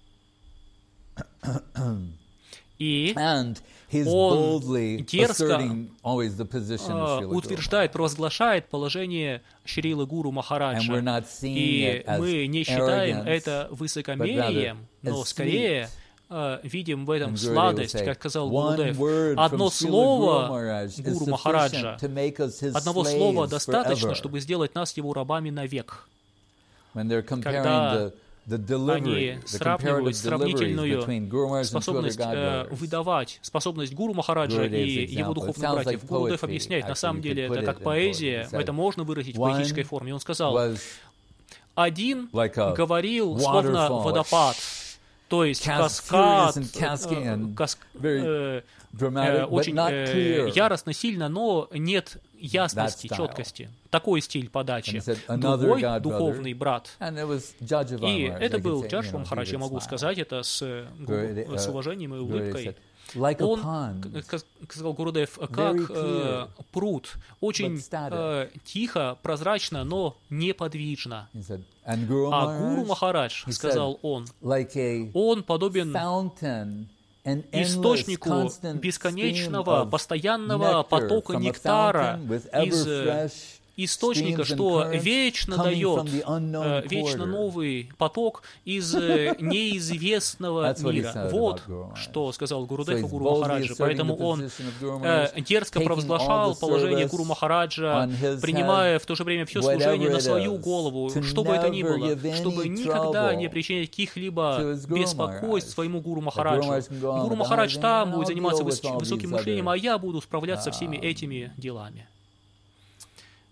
И он дерзко э, утверждает, провозглашает положение Шрилы Гуру Махараджа. И мы не считаем это высокомерием, но скорее э, видим в этом сладость, как сказал Гурудев. Одно слово Гуру Махараджа, одного слова достаточно, чтобы сделать нас его рабами навек. Когда они сравнивают сравнительную способность э, выдавать, способность Гуру Махараджа и его духовных братьев. Гурудев объясняет, на самом деле это как поэзия, это можно выразить в поэтической форме. Он сказал, один говорил словно водопад, то есть каскад, э, каск, э, э, очень э, яростно, сильно, но нет ясности, четкости. Такой стиль подачи. Другой духовный брат. И это был Джаджва Махарадж, я могу сказать это с, с уважением и улыбкой. Он, как сказал Гурудев, как э, пруд, очень э, тихо, прозрачно, но неподвижно. А Гуру Махарадж, сказал он, он подобен источнику бесконечного, постоянного потока нектара из источника, что вечно дает, э, вечно новый поток из э, неизвестного мира. Вот что сказал Гурудев Гуру Махараджа. Поэтому он э, дерзко провозглашал положение Гуру Махараджа, принимая в то же время все служение на свою голову, что бы это ни было, чтобы никогда не причинять каких-либо беспокойств своему Гуру Махараджу. Гуру Махарадж там будет заниматься высоким мышлением, а я буду справляться всеми этими делами.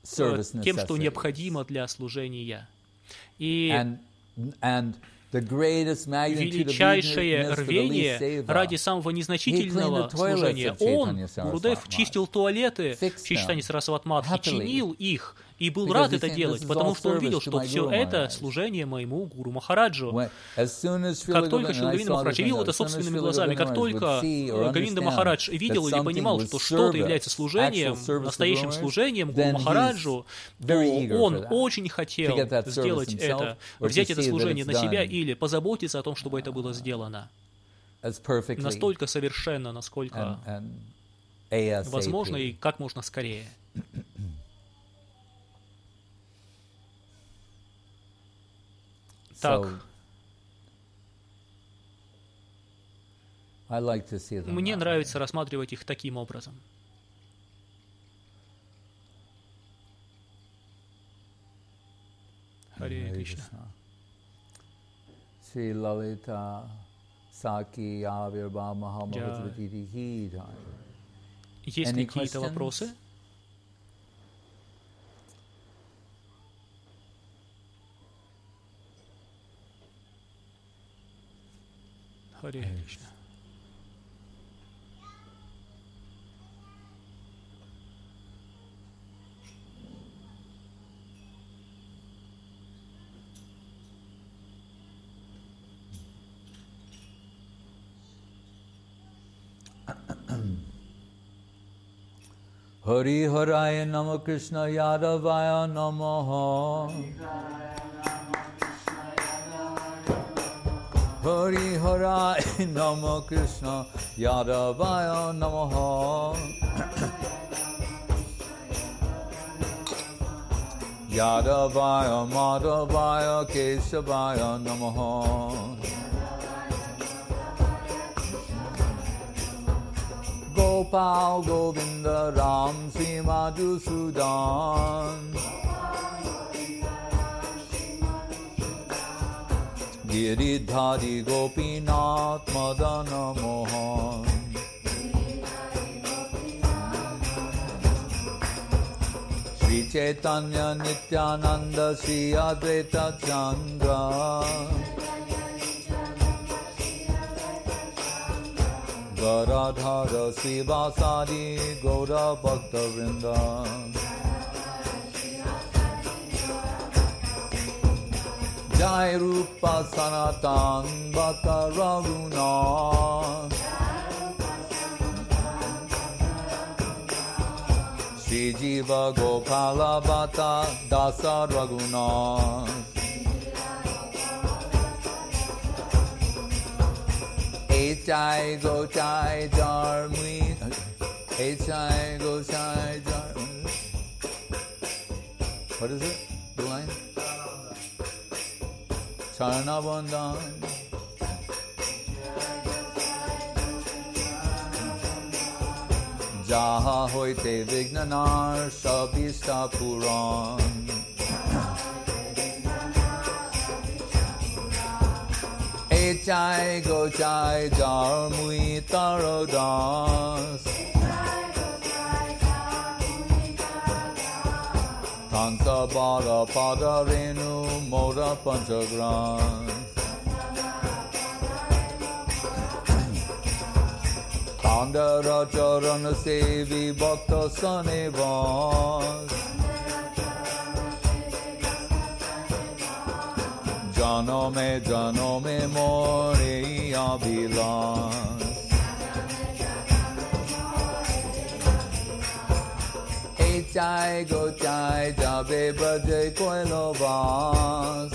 тем, что необходимо для служения. И and, and величайшее рвение ради самого незначительного служения. Он, Гурудев, чистил туалеты Шри Чайтаньи Сарасвати Матхи, чинил их, и был рад это делать, потому что он видел, что все это служение моему Гуру Махараджу. Как только Шрила Говинда Махарадж видел это собственными глазами, как только Говинда Махарадж видел или понимал, что что-то является служением, настоящим служением Гуру Махараджу, то он очень хотел сделать это, взять это служение на себя или позаботиться о том, чтобы это было сделано настолько совершенно, насколько возможно и как можно скорее. Так, мне нравится рассматривать их таким образом. Харе Кришна. Шри Лалита Саки Авирба Махамахадвати Хида. Есть ли какие-то вопросы? Харе Кришна. Hari Haraya Nama Krishna Yadavaya Namaha. Hari Haraya Nama Krishna Yadavaya Namaha. Yadavaya Madhavaya Keshavaya Namaha. Gopal Govinda Ram Sri Madhusudan. Giridhari Gopinath Madana Mohan. Sri Chaitanya Nityananda Sri Advaita Chandra. Garadhara Sivasadi Gaura Bhakta Vrinda. Jai Rupa Sanatan Bhakta Raghunath. Shri Jiva Gopala Bhakta Dasa Raghunath. H.I. Gochai Dharmi. H.I. Gochai Dharmi. What is it? The line? Charnavandam. Jaha hoite vignanar shabista puran. H.I. Gochai Dharmui Tarodas. Tansa Bada Pada Renu Moda Panchagrans. Tandara Charana Sevi Bhakta Sanevas. Janome Janome More Abhilas. H.I. Gochai Jabe Baje Koilovas.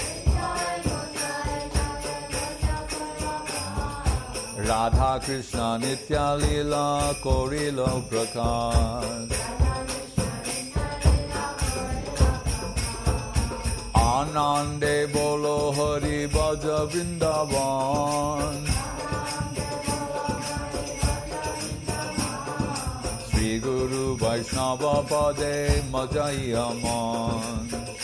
Radha Krishna Nitya Lila Korilo Prakash. Anande Bolo Hari Bhaja Vrindavan. Sri Guru Vaishnava Pade Majai Aman.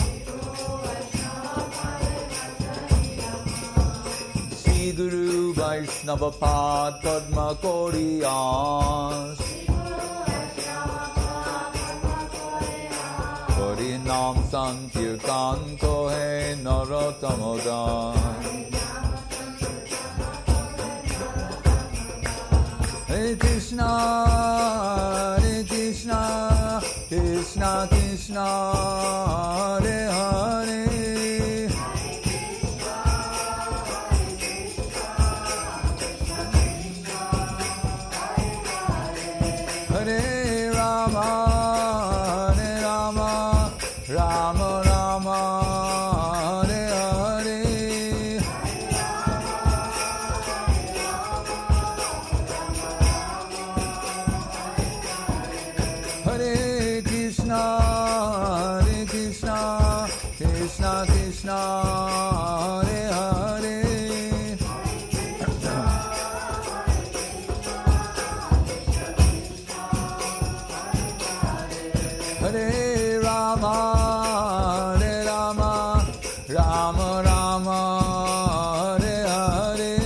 Sri Guru Vaishnava Pad Padma Koriyas. Nam Sankirtan Kohe Narottamodam. Hare Krishna, Hare Krishna, Krishna Krishna, Hare Hare. Hare Rama, Hare Rama, Rama Rama, Hare Hare. Hare Krishna, Hare Krishna, Krishna Krishna, Hare Hare. Hare Rama, Hare Rama, Rama Rama, Hare Hare.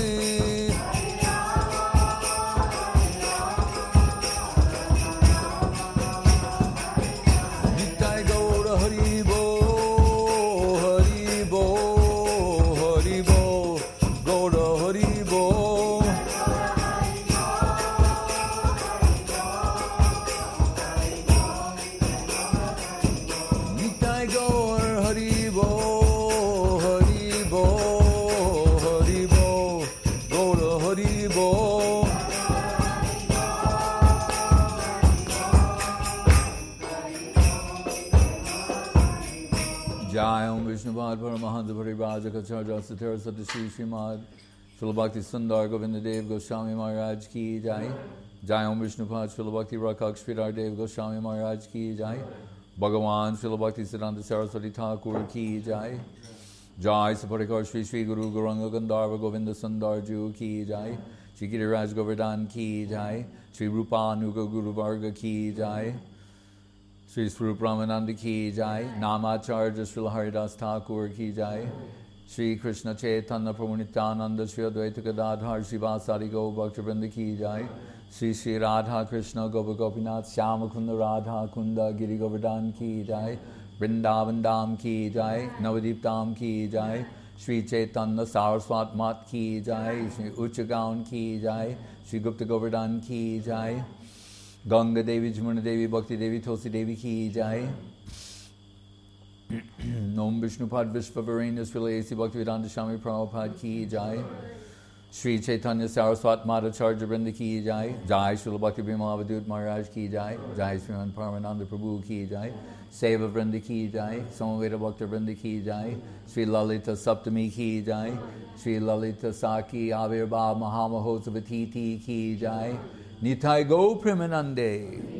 Nitai Gaura Hari Bo, Hari Bo, Hari Bo, Gaura Hari Bo. Nitai Gaur Hari Bo, Hari Bo, Hari Bo, Gaura Hari Bo. Jai Om Vishnupad Paramahansa Parivraja Kacharya Satara Satashi Srimad Srila Bhakti Sundar Govinda Dev Goswami Maharaj Ki Jai. Jai Om Vishnupad Srila Bhakti Rakshak Sridhar Dev Goswami Maharaj Ki Jai. Bhagavan Srila Bhakti Siddhanta Saraswati Thakur Ki Jai. Jai Saparikar Shri Shri Guru Gauranga Gandharva Govinda Sundar Ju Ki Jai. Shri Giriraj Govardhan Ki Jai. Shri Rupa Nuga Guru Varga Ki Jai. Shri Swarup Ramananda Ki Jai. Namacharya Srila Haridas Thakur Ki Jai. Shri Krishna Chaitanya Prabhu Nityananda Shri Advaita Gadadhar Shri Vasari Go Bhaktivinoda Ki Jai. Shri Shri Radha Krishna Gopa Gopinath Shyama Kunda Radha Kunda Giri Govardhan Ki Jai. Vrindavan Dham Ki Jai. Navadip Dham Ki Jai. Shri Chaitanya Saraswat Mat Ki Jai. Shri Uchagaon Ki Jai. Shri Gupta Govardhan Ki Jai. Ganga Devi Jamuna Devi Bhakti Devi Tulsi Devi Ki Jai. Om Vishnupad Vishvavarena Srila A C Bhaktivedanta Swami Prabhupada Ki Jai. Shri Chaitanya Saraswat Madhacharya Vrinda Ki Jai. Jai Srila Bhakti Bhimavatut Maharaj Ki Jai. Jai Sriman Paramananda Prabhu Ki Jai. Seva Vrinda Ki Jai. Samaveda Bhakta Vrinda Ki Jai. Shri Lalita Saptami Ki Jai. Shri Lalita Saki Avirbhav Mahamahotsavatiti Ki Jai. Nitai Go Premanande.